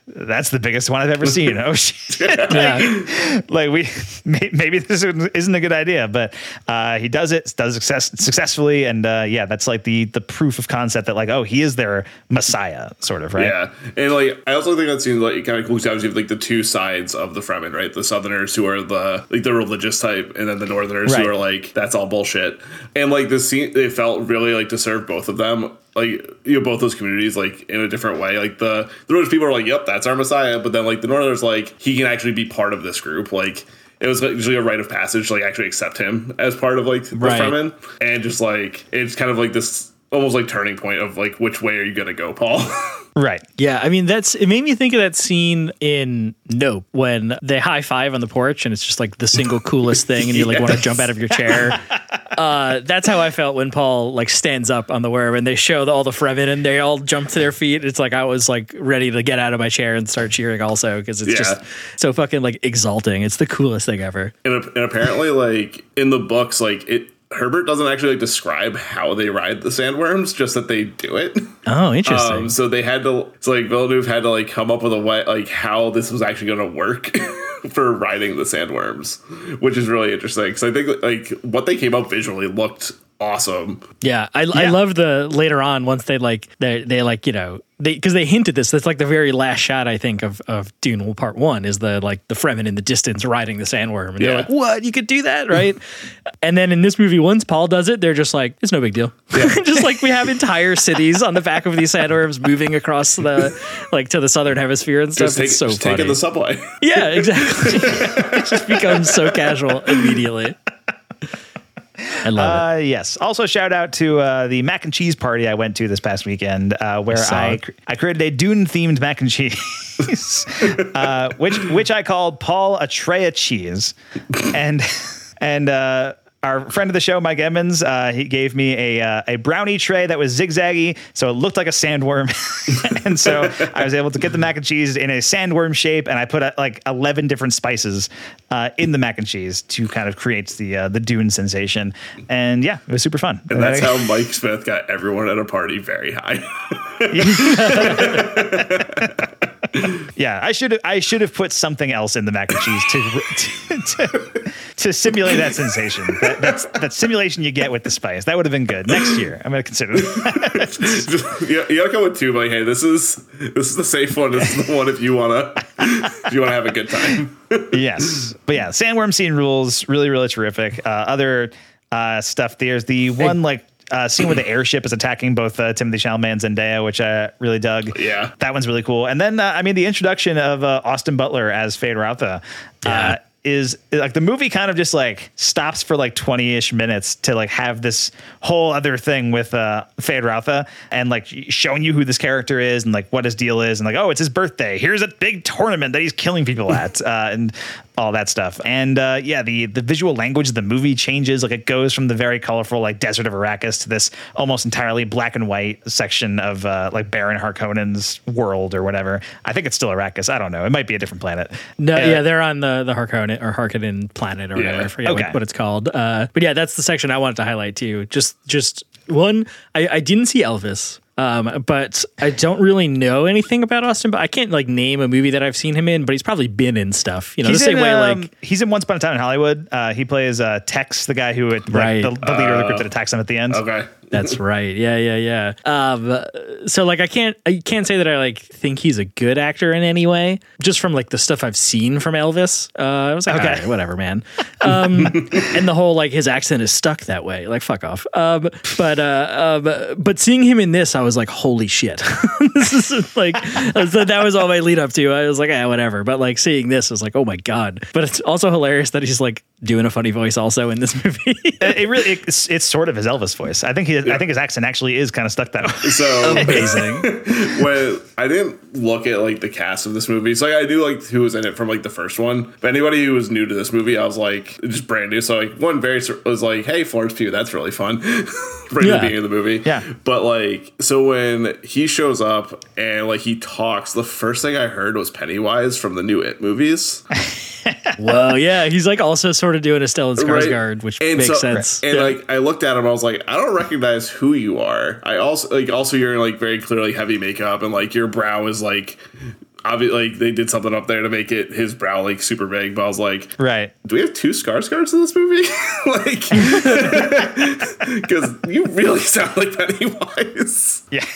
that's the biggest one I've ever seen. Oh shit! Yeah. Like we maybe this isn't a good idea, but uh, he does it, does success successfully, and uh, yeah, that's like the the proof of concept that like, oh, he is their messiah, sort of, right? Yeah, and like I also think that seems like kind of cool to have like the two sides of the Fremen, right? The Southerners who are the like the religious type, and then the Northerners right. who are like that's all bullshit. And like the scene, they felt really like to serve both of them. Like, you know, both those communities, like, in a different way. Like, the, the British people are like, yep, that's our messiah. But then, like, the Northerners, like, he can actually be part of this group. Like, it was like, usually a rite of passage to, like, actually accept him as part of, like, the right. Fremen. And just, like, it's kind of like this almost, like, turning point of, like, which way are you going to go, Paul? Right. Yeah, I mean, that's it made me think of that scene in Nope when they high five on the porch and it's just like the single coolest thing and you like Yes. want to jump out of your chair. Uh, that's how I felt when Paul like stands up on the worm and they show the, all the Fremen and they all jump to their feet. It's like I was like ready to get out of my chair and start cheering also because it's Yeah. just so fucking like exalting. It's the coolest thing ever. And, and apparently, like, in the books, like, it Herbert doesn't actually like describe how they ride the sandworms, just that they do it. Oh, interesting. Um, so they had to, so like Villeneuve had to like come up with a way, like how this was actually going to work for riding the sandworms, which is really interesting. Because I think like what they came up visually looked awesome. Yeah, I, I love the later on once they like they they like you know they because they hinted this. That's like the very last shot I think of of Dune Part One is the like the Fremen in the distance riding the sandworm, and Yeah. they're like, "What? You could do that, right?" And then in this movie, once Paul does it, they're just like, "It's no big deal." Just like we have entire cities on the back of these sandworms moving across the like to the southern hemisphere and stuff. Just, take, it's so just funny. taking the subway. Yeah, exactly. It just becomes so casual immediately. I love Uh, yes. Also, shout out to uh, the mac and cheese party I went to this past weekend, uh, where saw I it. cr- I created a Dune themed mac and cheese, uh, which which I called Paul a tray of cheese, and and. Uh, Our friend of the show, Mike Emmons, uh, he gave me a uh, a brownie tray that was zigzaggy, so it looked like a sandworm. And so I was able to get the mac and cheese in a sandworm shape, and I put uh, like eleven different spices uh, in the mac and cheese to kind of create the uh, the Dune sensation. And yeah, it was super fun. And that's how Mike Smith got everyone at a party very high. Yeah, I should I should have put something else in the mac and cheese to to, to, to simulate that sensation. That, that's that simulation you get with the spice. That would have been good. Next year, I'm going to consider that. you, you gotta come with two, but like, hey, this is this is the safe one. This is the one if you wanna if you wanna have a good time. Yes, but yeah, sandworm scene rules really really terrific. Uh, other uh, stuff. There's the one like. Uh, scene where the airship is attacking both uh, Timothée Chalamet and Zendaya, which I really dug. Yeah. That one's really cool. And then, uh, I mean, the introduction of uh, Austin Butler as Fade Rautha Yeah. uh, is like the movie kind of just like stops for like twenty-ish minutes to like have this whole other thing with uh, Fade Rautha and like showing you who this character is and like what his deal is and like, oh, it's his birthday. Here's a big tournament that he's killing people at uh, and all that stuff. And uh, yeah, the the visual language of the movie changes. Like it goes from the very colorful like desert of Arrakis to this almost entirely black and white section of uh, like Baron Harkonnen's world or whatever. I think it's still Arrakis. I don't know. It might be a different planet. No, Uh, yeah, they're on the the Harkonnen or Harkonnen planet or whatever. Yeah. I forget Okay. what, what it's called. Uh, but yeah, that's the section I wanted to highlight too. Just just one, I, I didn't see Elvis. Um, but I don't really know anything about Austin, but I can't like name a movie that I've seen him in, but he's probably been in stuff, you know, He's the same in, way um, like, he's in Once Upon a Time in Hollywood. Uh, he plays uh, Tex, the guy who would, like, Right. the, the leader of the group that attacks him at the end. Okay. that's right. Yeah, yeah, yeah. Um, so like I can't I can't say that I like think he's a good actor in any way, just from like the stuff I've seen from Elvis. Uh, I was like, Okay. all right, whatever, man. Um, and the whole like his accent is stuck that way. Like fuck off. Um, but uh, um, but seeing him in this, I was like, holy shit. This is like so that was all my lead up to. I was like, ah, whatever. But like seeing this was like, oh my god. But it's also hilarious that he's like doing a funny voice also in this movie. it, it really it's, it's sort of his Elvis voice. I think he I think his accent actually is kind of stuck that way. So Amazing. when I didn't look at like the cast of this movie, so like, I do like who was in it from like the first one. But anybody who was new to this movie, I was like just brand new. So like one very sur- was like, hey, Florence Pugh, that's really fun. Right Yeah. at the beginning of the movie. Yeah. But like, so when he shows up and like he talks, the first thing I heard was Pennywise from the new It movies. Well, yeah, he's like also sort of doing a Stellan Right. Skarsgård, which And makes so- sense. And Yeah. like I looked at him, I was like, I don't recognize who you are. I also like also you're in like very clearly heavy makeup, and like your brow is like obviously, like they did something up there to make it his brow like super big. But I was like, right? Do we have two Skarsgårds in this movie? Like, because you really sound like Pennywise. Yeah.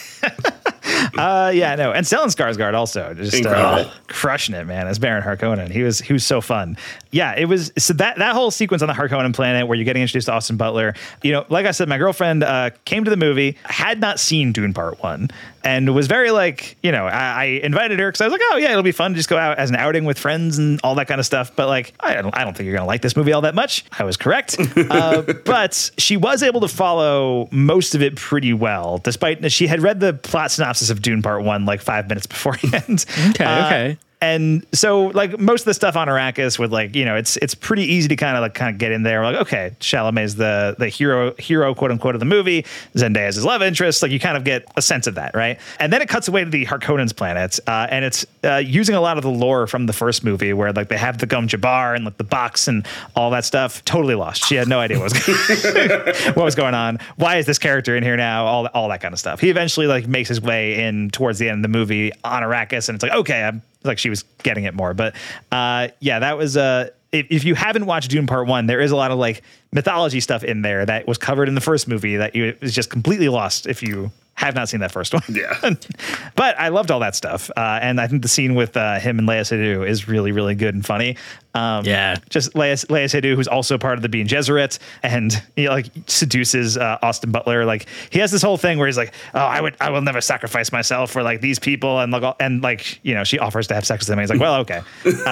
Uh, yeah, no, and Stellan Skarsgård also just uh, crushing it, man. As Baron Harkonnen, he was he was so fun. Yeah, it was. So that that whole sequence on the Harkonnen planet where you're getting introduced to Austin Butler. You know, like I said, my girlfriend uh, came to the movie, had not seen Dune Part One, and was very like, you know, I, I invited her because I was like, oh yeah, it'll be fun to just go out as an outing with friends and all that kind of stuff. But like, I don't I don't think you're gonna like this movie all that much. I was correct, uh, but she was able to follow most of it pretty well, despite she had read the plot synopsis of Dune Part One like five minutes beforehand. Okay, uh, okay. And so, like, most of the stuff on Arrakis would, like, you know, it's it's pretty easy to kind of like kind of get in there. We're like, okay, Chalamet's the the hero hero quote unquote of the movie. Zendaya's his love interest. Like, you kind of get a sense of that, right? And then it cuts away to the Harkonnens planet, uh, and it's uh, using a lot of the lore from the first movie, where like they have the Gom Jabbar and like the box and all that stuff. Totally lost. She had no idea what was what was going on. Why is this character in here now? All all that kind of stuff. He eventually like makes his way in towards the end of the movie on Arrakis, and it's like, okay, I'm. Like she was getting it more, but uh, yeah, that was uh, if, if you haven't watched Dune Part One, there is a lot of like mythology stuff in there that was covered in the first movie that you was just completely lost if you have not seen that first one. Yeah, but I loved all that stuff, uh, and I think the scene with uh, him and Leia Seydoux is really, really good and funny. Um, yeah, just Leia, Leia Seydoux, who's also part of the Bene Gesserit, and he like seduces uh, Austin Butler. Like he has this whole thing where he's like, "Oh, I would, I will never sacrifice myself for like these people," and like, and like, you know, she offers to have sex with him, and he's like, "Well, okay,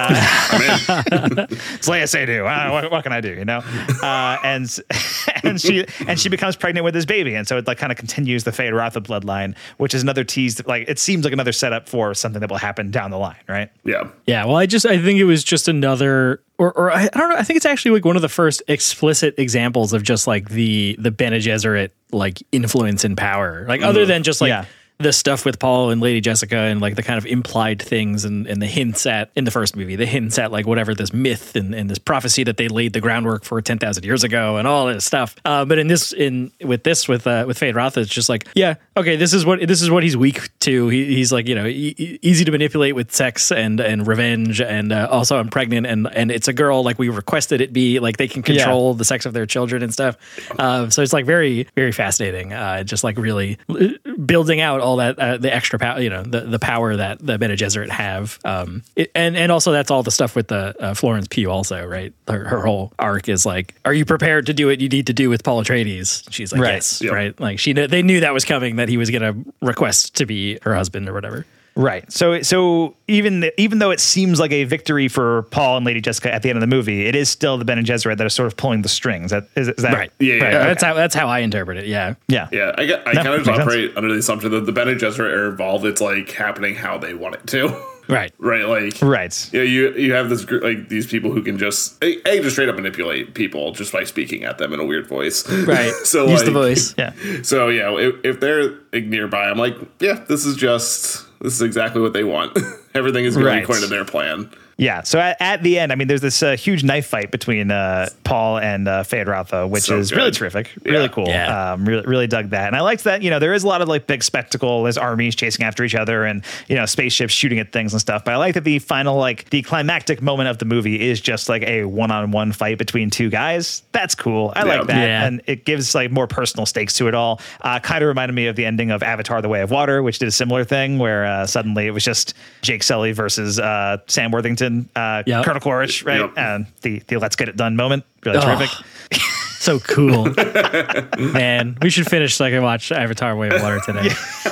uh, it's Leia Seydoux. Uh, what, what can I do?" You know, uh, and and she and she becomes pregnant with his baby, and so it like kind of continues the Feyd-Rautha bloodline, which is another tease. That, like it seems like another setup for something that will happen down the line, right? Yeah, yeah. Well, I just I think it was just another. Or, or I, I don't know. I think it's actually like one of the first explicit examples of just like the the Bene Gesserit like influence and power. Like mm-hmm. other than just like yeah. the stuff with Paul and Lady Jessica and like the kind of implied things and, and the hints at in the first movie, the hints at like whatever this myth and, and this prophecy that they laid the groundwork for ten thousand years ago and all this stuff. Uh, but in this, in with this, with uh, with Feyd-Rautha, it's just like, yeah, okay, this is what this is what he's weak to. He, he's like, you know, e- easy to manipulate with sex and and revenge, and uh, also I'm pregnant and and it's a girl, like we requested it be. Like they can control yeah. the sex of their children and stuff. Uh, so it's like very very fascinating. Uh, just like really building out all that uh, the extra power, you know, the, the power that the Bene Gesserit have, um, it, and and also that's all the stuff with the uh, Florence Pugh also, right? Her, her whole arc is like, are you prepared to do what you need to do with Paul Atreides? She's like, right. yes, yep. right. Like she, they knew that was coming, that he was going to request to be her husband or whatever. Right. So so even even though it seems like a victory for Paul and Lady Jessica at the end of the movie, it is still the Bene Gesserit that are sort of pulling the strings. That is, is that right? Yeah, yeah, right? yeah. Okay. That's how that's how I interpret it. Yeah. Yeah. Yeah. I, get, I No, kind of makes operate sense. under the assumption that the Bene Gesserit are involved. It's like happening how they want it to. Right. Right. Like, Right. Yeah. You, you have this group, like these people who can just, a, a, just straight up manipulate people just by speaking at them in a weird voice. Right. So use like, the voice. Yeah. So yeah, if, if they're like, nearby, I'm like, yeah, this is just, this is exactly what they want. Everything is going Right. according to their plan. Yeah. So at, at the end, I mean, there's this uh, huge knife fight between uh, Paul and uh, Feyd-Rautha, which So is good. really terrific, really Yeah. cool. Yeah. Um, really, really dug that, and I liked that. You know, there is a lot of like big spectacle. There's armies chasing after each other, and you know, spaceships shooting at things and stuff. But I like that the final, like the climactic moment of the movie is just like a one-on-one fight between two guys. That's cool. I Yeah. like that, Yeah. and it gives like more personal stakes to it all. Uh, kind of reminded me of the ending of Avatar: The Way of Water, which did a similar thing, where uh, suddenly it was just Jake Sully versus uh, Sam Worthington. Uh, Yep. Colonel Quaritch, right? Yep. And the, the let's get it done moment. Really Oh. terrific. So cool. Man, we should finish so I can watch Avatar Way of Water today.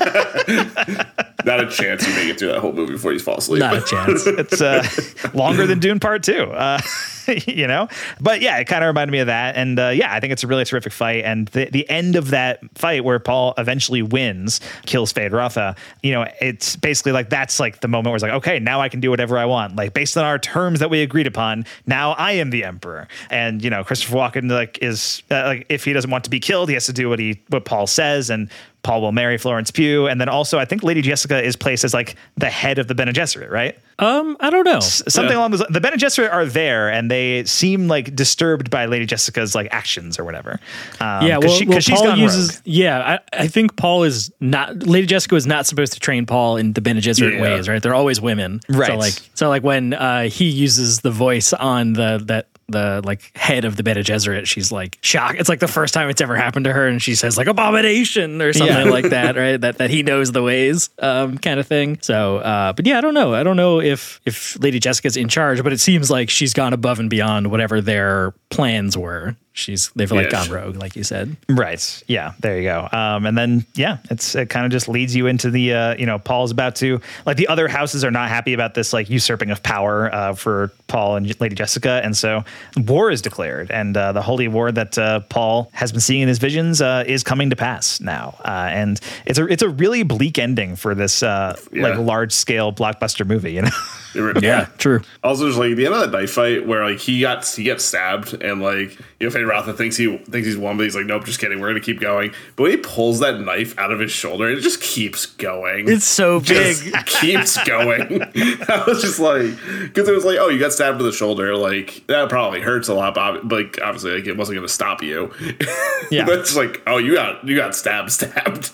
Not a chance you make it through that whole movie before you fall asleep. Not a chance. It's uh, longer than Dune Part Two, uh, you know. But yeah, it kind of reminded me of that, and uh, yeah, I think it's a really terrific fight. And the the end of that fight, where Paul eventually wins, kills Feyd-Rautha. You know, it's basically like that's like the moment where it's like, okay, now I can do whatever I want. Like based on our terms that we agreed upon, now I am the emperor. And you know, Christopher Walken like is uh, like if he doesn't want to be killed, he has to do what he what Paul says, and Paul will marry Florence Pugh. And then also, I think Lady Jessica is placed as like the head of the Bene Gesserit, right? Um, I don't know. S- something Yeah. along those. The Bene Gesserit are there, and they seem like disturbed by Lady Jessica's like actions or whatever. Um, Yeah, 'cause well, she, well 'cause she's Paul gone uses. rogue. Yeah, I, I think Paul is not. Lady Jessica was not supposed to train Paul in the Bene Gesserit Yeah. ways, right? They're always women, Right. So like, so like when uh, he uses the voice on the that the like head of the Bene Gesserit, she's like shocked. It's like the first time it's ever happened to her, and she says like abomination or something Yeah. like that, right? That that he knows the ways, um, kind of thing. So, uh, but yeah, I don't know. I don't know if if Lady Jessica's in charge, but it seems like she's gone above and beyond whatever their plans were. She's they've like Yeah. gone rogue, like you said. Right. Yeah. There you go. Um, and then yeah, it's it kind of just leads you into the uh, you know Paul's about to like the other houses are not happy about this like usurping of power uh, for Paul and Lady Jessica, and so war is declared, and uh, the holy war that uh, Paul has been seeing in his visions uh, is coming to pass now, uh, and it's a it's a really bleak ending for this uh, Yeah. like large scale blockbuster movie. You know. Yeah, true. Also, there's like the end of that knife fight where like he got he gets stabbed and like you know Fade Rotha thinks he thinks he's won, but he's like, nope, just kidding, we're gonna keep going. But when he pulls that knife out of his shoulder, it just keeps going. It's so big. Just keeps going. I was just like, because it was like, oh, you got stabbed in the shoulder, like that probably hurts a lot, but ob- like obviously like it wasn't gonna stop you. Yeah. But it's like, oh, you got you got stabbed, stabbed.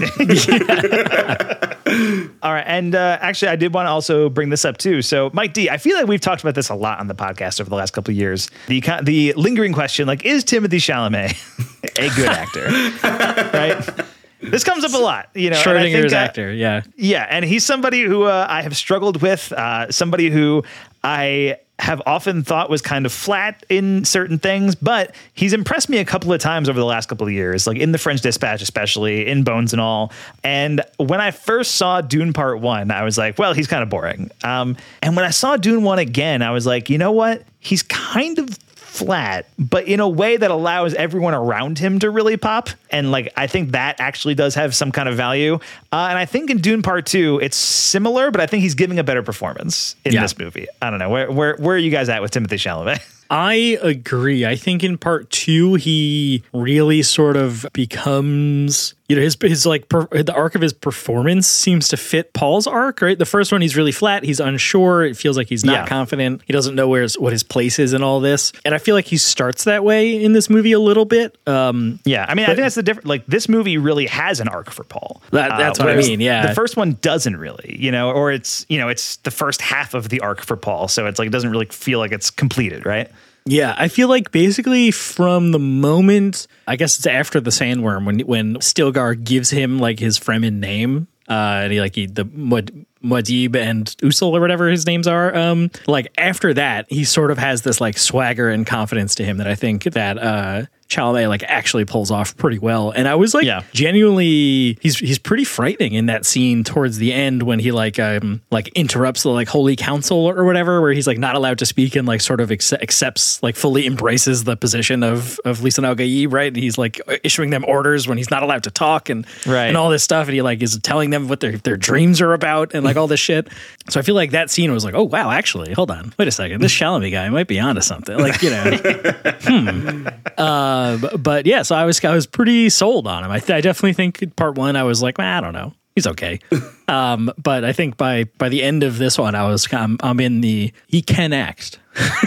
All right, and uh, actually, I did want to also bring this up too. So, Mike D, I feel like we've talked about this a lot on the podcast over the last couple of years. The co- the lingering question, like, is Timothée Chalamet a good actor? Right? This comes up a lot, you know. and I Schrodinger's think, uh, actor, yeah. Yeah, and he's somebody who uh, I have struggled with, uh, somebody who I have often thought was kind of flat in certain things, but he's impressed me a couple of times over the last couple of years, like in The French Dispatch, especially in Bones and All. And when I first saw Dune Part One, I was like, well, he's kind of boring. Um, and when I saw Dune One again, I was like, you know what? He's kind of flat, but in a way that allows everyone around him to really pop. And like, I think that actually does have some kind of value. Uh, and I think in Dune Part Two, it's similar, but I think he's giving a better performance in Yeah. this movie. I don't know. Where, where, where are you guys at with Timothée Chalamet? I agree. I think in part two, he really sort of becomes, you know, his, his like per, the arc of his performance seems to fit Paul's arc, right? The first one, he's really flat. He's unsure. It feels like he's not Yeah. confident. He doesn't know where's what his place is in all this. And I feel like he starts that way in this movie a little bit. Um, Yeah, I mean, I think that's the difference. Like, this movie really has an arc for Paul. That- that's what I whereas mean, yeah. the first one doesn't really, you know, or it's you know, it's the first half of the arc for Paul, so it's like it doesn't really feel like it's completed, right? Yeah, I feel like basically from the moment, I guess it's after the Sandworm, when when Stilgar gives him like his Fremen name, uh, and he like he, the Muad- Muad'Dib and Usul or whatever his names are. Um, like after that, he sort of has this like swagger and confidence to him that I think that uh, Chalamet like actually pulls off pretty well. And I was like, Yeah. genuinely, he's he's pretty frightening in that scene towards the end when he like um like interrupts the like Holy Council or whatever, where he's like not allowed to speak and like sort of ac- accepts like fully embraces the position of of Lisan al-Gaib, right? And he's like issuing them orders when he's not allowed to talk and Right. and all this stuff, and he like is telling them what their their dreams are about and like all this shit. So I feel like that scene was like, oh wow, actually, hold on, wait a second, this Chalamet guy might be onto something, like you know. hmm. Uh, b- but yeah, so I was I was pretty sold on him. I, th- I definitely think part one, I was like, well, I don't know, he's okay. um, but I think by by the end of this one, I was I'm, I'm in the he can act.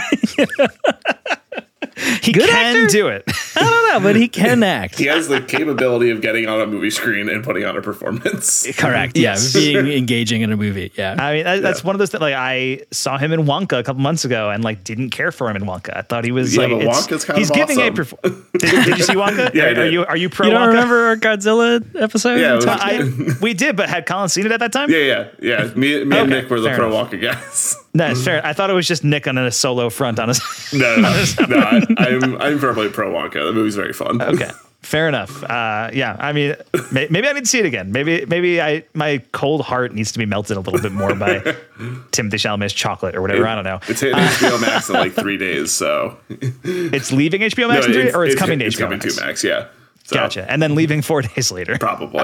He Good can actor? do it. I don't know, but he can act. He has the capability of getting on a movie screen and putting on a performance. Correct. Yes. Yeah, being engaging in a movie. Yeah. I mean, that, that's Yeah. one of those things. Like, I saw him in Wonka a couple months ago, and like didn't care for him in Wonka. I thought he was Yeah, like, but it's- Wonka's kind he's of giving awesome. a. Perfor- did, did you see Wonka? Yeah, I are, did. are you are you pro You don't Wonka? remember our Godzilla episode? Yeah, it was- Uh, I, we did, but had Colin seen it at that time? Yeah, yeah, yeah. Me, me and Okay, Nick were the fair pro enough. Walker guys. No, it's fair. I thought it was just Nick on a solo front on his. No, no, no. I, I'm I'm firmly pro Wonka. The movie's very fun. Okay, fair enough. Uh, yeah, I mean, may, maybe I need to see it again. Maybe maybe I my cold heart needs to be melted a little bit more by Timothée Chalamet's chocolate or whatever. I don't know. It's hitting H B O Max in like three days, so It's leaving H B O Max in three, or it's, coming to it's H B O coming Max. to Max. Yeah. So, Gotcha. And then leaving four days later. Probably.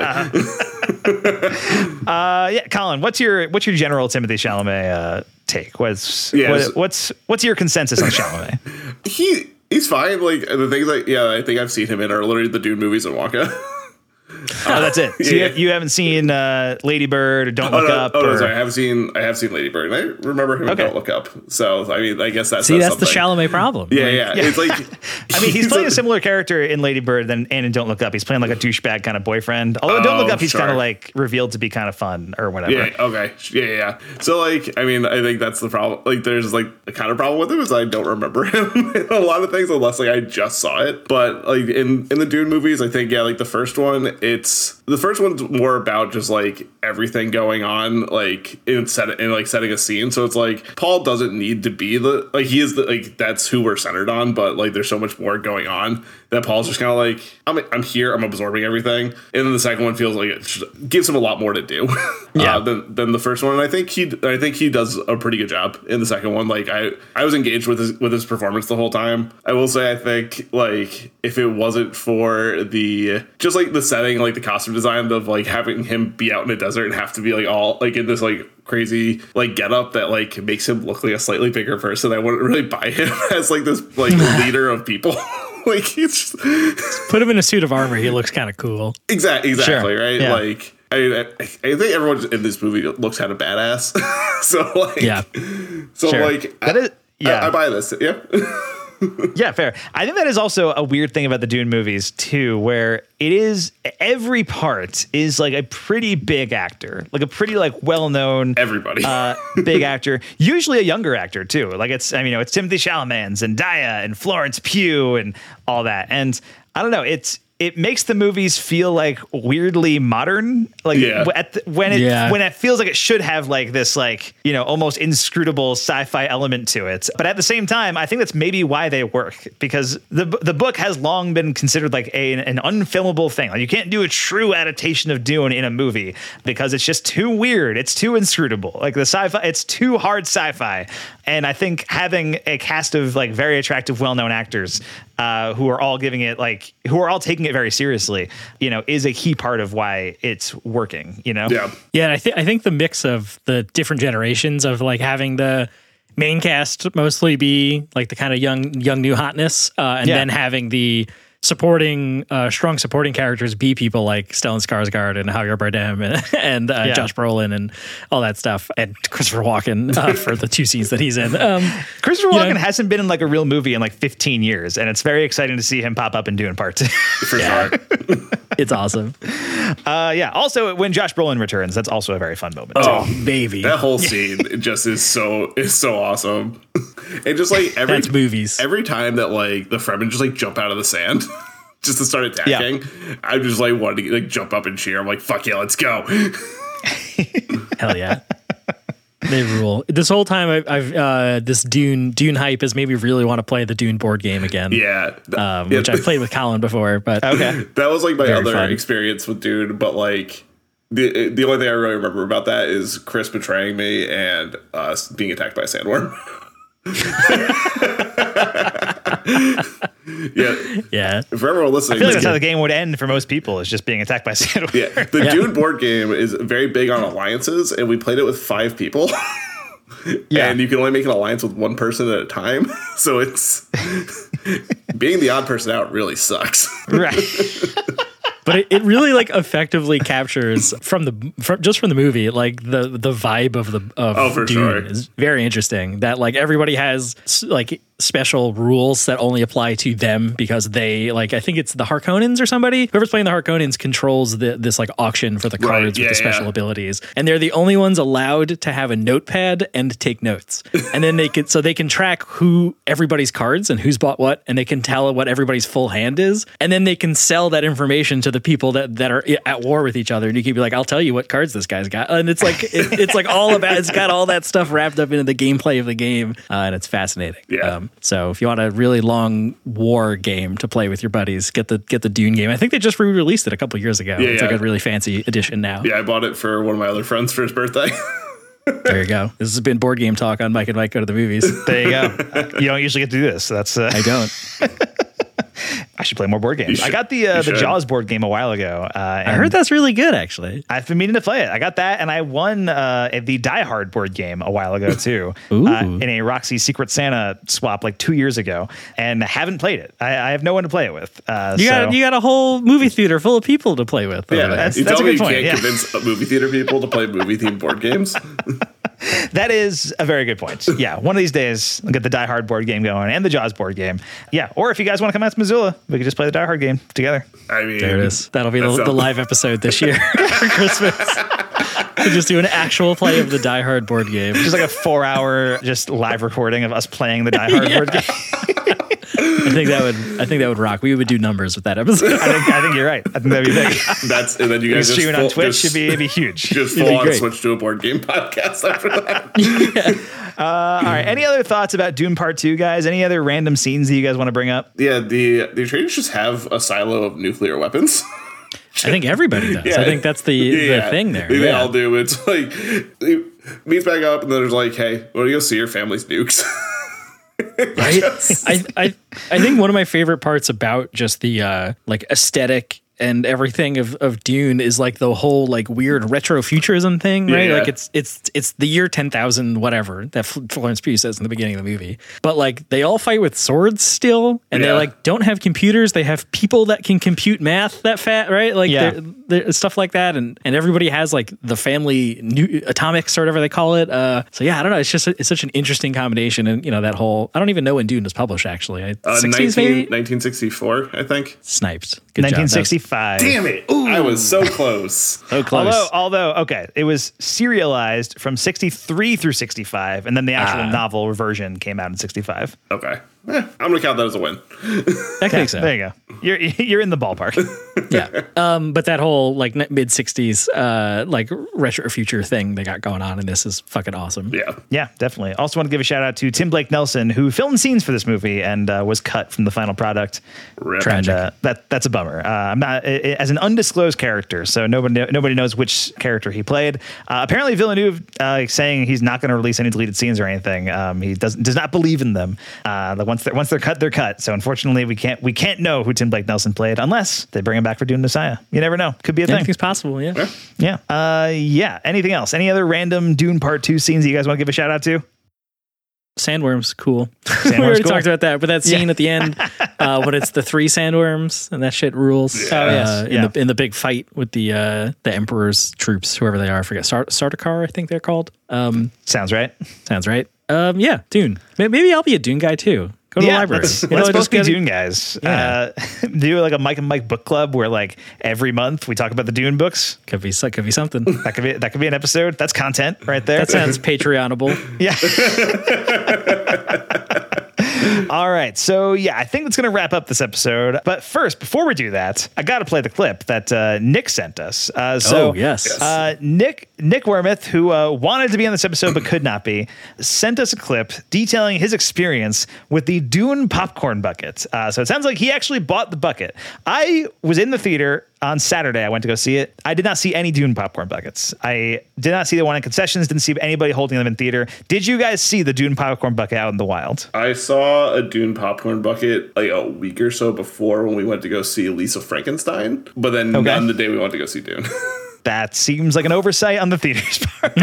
Uh, yeah, Colin, what's your what's your general Timothée Chalamet uh, take? What's Yeah, what, so- what's what's your consensus on Chalamet? he he's fine. Like the things like yeah, I think I've seen him in are literally the Dune movies and Wonka. Oh, that's it. So yeah. you, you haven't seen uh, Lady Bird or Don't oh, Look no, Up? Oh, or... no, sorry. I have seen I have seen Lady Bird. And I remember him in Okay. Don't Look Up. So I mean, I guess that's see that's something. the Chalamet problem. Yeah, like, yeah, yeah. It's like I mean, he's playing a similar character in Lady Bird than and in Don't Look Up. He's playing like a douchebag kind of boyfriend. Although in Don't Look Oh, Up, he's sure. kind of like revealed to be kind of fun or whatever. Yeah. Okay. Yeah. Yeah. So like, I mean, I think that's the problem. Like, there's like the kind of problem with him is I don't remember him in a lot of things unless like I just saw it. But like in in the Dune movies, I think yeah, like the first one, it's the first one's more about just like everything going on like in set in like setting a scene. So it's like Paul doesn't need to be the like he is the like that's who we're centered on. But like there's so much more going on that Paul's just kind of like I'm I'm here, I'm absorbing everything. And then the second one feels like it just gives him a lot more to do. Yeah. uh, than than the first one. And I think he I think he does a pretty good job in the second one. Like I I was engaged with his with his performance the whole time. I will say I think like if it wasn't for the just like the setting, like the costume design of like having him be out in a desert and have to be like all like in this like crazy like get up that like makes him look like a slightly bigger person, I wouldn't really buy him as like this like leader of people. Like he's just Put him in a suit of armor. He looks kind of cool. exactly exactly Sure. right. Yeah. Like I, I I think everyone in this movie looks kind of badass. So like Yeah. So Sure. like That is- yeah. I, I buy this. Yeah. Yeah, fair. I think that is also a weird thing about the Dune movies too, where it is every part is like a pretty big actor, like a pretty like well-known Everybody. uh, big actor, usually a younger actor too. Like it's, I mean, you know, it's Timothy Chalamet and Zendaya and Florence Pugh and all that. And I don't know, it's, it makes the movies feel like weirdly modern, like Yeah. at the, when it Yeah. when it feels like it should have like this like you know almost inscrutable sci-fi element to it. But at the same time, I think that's maybe why they work, because the the book has long been considered like a, an unfilmable thing. Like you can't do a true adaptation of Dune in a movie because it's just too weird. It's too inscrutable. Like the sci-fi, it's too hard sci-fi. And I think having a cast of like very attractive, well-known actors uh, who are all giving it like who are all taking it very seriously, you know, is a key part of why it's working. You know, Yeah. Yeah, and I think I think the mix of the different generations of like having the main cast mostly be like the kind of young young new hotness, uh, and Yeah. then having the supporting uh, strong supporting characters be people like Stellan Skarsgård and Javier Bardem and, and uh, Yeah. Josh Brolin and all that stuff, and Christopher Walken uh, for the two scenes that he's in. Um, Christopher you Walken know, hasn't been in like a real movie in like fifteen years, and it's very exciting to see him pop up and Dune Part Two. For sure. it's awesome. uh, yeah. Also, when Josh Brolin returns, that's also a very fun moment. Oh, baby. That whole scene it just is so is so awesome. And just like every That's movies. every time that like the Fremen just like jump out of the sand just to start attacking, I just like wanted to like jump up and cheer. I'm like, fuck yeah, let's go. Hell yeah. They rule. This whole time, I've, I've uh, this Dune Dune hype has made me really want to play the Dune board game again. Yeah, th- um, yeah. which I've played with Colin before. But Okay. That was like my Very other fun. experience with Dune, but like the the only thing I really remember about that is Chris betraying me and uh, being attacked by a sandworm. Yeah, yeah. for everyone I listening, feel like the- that's how the game would end for most people, is just being attacked by Sandworm. yeah, the Yeah. Dune board game is very big on alliances, and we played it with five people. Yeah. And you can only make an alliance with one person at a time. So it's being the odd person out really sucks. Right. But it, it really like effectively captures from the from just from the movie like the the vibe of the of Oh, for Dune sure. is very interesting. That like everybody has s- like special rules that only apply to them because they like I think it's the Harkonnens or somebody whoever's playing the Harkonnens controls the this like auction for the Right, cards yeah, with the special yeah. abilities, and they're the only ones allowed to have a notepad and take notes. And then they can so they can track who everybody's cards and who's bought what, and they can tell what everybody's full hand is, and then they can sell that information to the people that, that are at war with each other, and you can be like, I'll tell you what cards this guy's got, and it's like it, it's like all about it's got all that stuff wrapped up into the gameplay of the game, uh, and it's fascinating. Yeah. Um, so if you want a really long war game to play with your buddies, get the get the Dune game. I think they just re-released it a couple years ago. Yeah, it's yeah. like a really fancy edition now. Yeah, I bought it for one of my other friends for his birthday. There you go. This has been board game talk on Mike and Mike Go to the Movies. There you go. You don't usually get to do this. So that's uh, I don't. I should play more board games. should- I got the uh, you the should. Jaws board game a while ago. Uh, I and heard that's really good, actually. I've been meaning to play it. I got that, and I won uh, the Die Hard board game a while ago too, Ooh. uh, in a Roxy Secret Santa swap like two years ago, and haven't played it. I, I have no one to play it with. Uh, You so got you got a whole movie theater full of people to play with. Yeah, over there. that's- you that's tell a me good you point, can't yeah. convince movie theater people to play movie themed board games. that is a very good point. Yeah, one of these days I'll get the Die Hard board game going and the Jaws board game. Yeah, or if you guys want to come out to Missoula, we could just play the Die Hard game together. I mean, There it is. That'll be the, that's the not- live episode this year for Christmas. We'll just do an actual play of the Die Hard board game. Just like a four hour just live recording of us playing the Die Hard Yeah. board game. I think that would I think that would rock. We would do numbers with that episode. I think I think you're right. I think that'd be big. That's and then you guys just Streaming full, on Twitch just, should be it'd be huge. just It'd full be on great. switch to a board game podcast after that. Uh, all right. Any other thoughts about Dune Part Two, guys? Any other random scenes that you guys want to bring up? Yeah, the the Atreides just have a silo of nuclear weapons. I think everybody does. Yeah. I think that's the, Yeah, the thing there. They, they Yeah. all do. It's like he meets back up, and then there's like, "Hey, want to go see your family's nukes?" Right? I, I I think one of my favorite parts about just the uh, like aesthetic and everything of, of Dune is like the whole like weird retro futurism thing, right? Yeah. Like it's it's it's the year ten thousand whatever that F- Florence Pugh says in the beginning of the movie. But like they all fight with swords still, and Yeah. they like don't have computers. They have people that can compute math that fat, right? Like Yeah. they're- they're- stuff like that, and and everybody has like the family new atomics or whatever they call it. Uh, so yeah, I don't know. It's just it's such an interesting combination, and you know that whole I don't even know when Dune was published actually. I- Uh, sixties nineteen, maybe. nineteen sixty-four, I think. Sniped. Good job. nineteen sixty-five. Damn it! I was so close. So close. Although, although, okay, it was serialized from sixty-three through sixty-five, and then the actual Ah. novel version came out in sixty-five. Okay, Eh, I'm gonna count that as a win. I think so. There you go. You're you're in the ballpark. Yeah. Um, but that whole like mid sixties uh, like retro future thing they got going on in this is fucking awesome. Yeah, Yeah, definitely. Also want to give a shout out to Tim Blake Nelson, who filmed scenes for this movie and uh, was cut from the final product. Rip. Tragic. Uh, that that's a bummer. Uh, I'm not i- i- as an undisclosed character, so nobody nobody knows which character he played. Uh, apparently, Villeneuve uh, saying he's not going to release any deleted scenes or anything. Um, he does does not believe in them. Uh, like once they're once they're cut, they're cut. So unfortunately, we can't we can't know who Tim Blake Nelson played unless they bring him back for Dune Messiah. You never know. Could be a thing. Anything's possible. Yeah. Yeah. Uh, yeah. Anything else? Any other random Dune Part Two scenes that you guys want to give a shout out to? Sandworms, cool. we Sandworms, already cool. talked about that, but that scene Yeah. at the end uh, when it's the three sandworms and that shit rules. Yeah. Uh, Oh, yes. in Yeah. the in the big fight with the uh, the Emperor's troops, whoever they are, I forget. Sart- Sardaukar, I think they're called. Um, Sounds right. sounds right. Um, yeah, Dune. May- Maybe I'll be a Dune guy too. Go to the library. Let's, You know, let's both just be go to- Dune guys. Yeah. Uh, do like a Mike and Mike book club where like every month we talk about the Dune books. Could be so- could be something. That could be that could be an episode. That's content right there. That sounds Patreonable. Yeah. All right. So, yeah, I think that's going to wrap up this episode. But first, before we do that, I got to play the clip that uh, Nick sent us. Uh, so, Oh, yes. Uh, Nick Nick Wormuth, who uh, wanted to be on this episode but could not be, sent us a clip detailing his experience with the Dune popcorn bucket. Uh, so it sounds like he actually bought the bucket. I was in the theater on Saturday. I went to go see it. I did not see any Dune popcorn buckets. I did not see the one in concessions. Didn't see anybody holding them in theater. Did you guys see the Dune popcorn bucket out in the wild? I saw a Dune popcorn bucket like a week or so before when we went to go see Lisa Frankenstein, but then Okay. none the day we went to go see Dune. That seems like an oversight on the theater's part.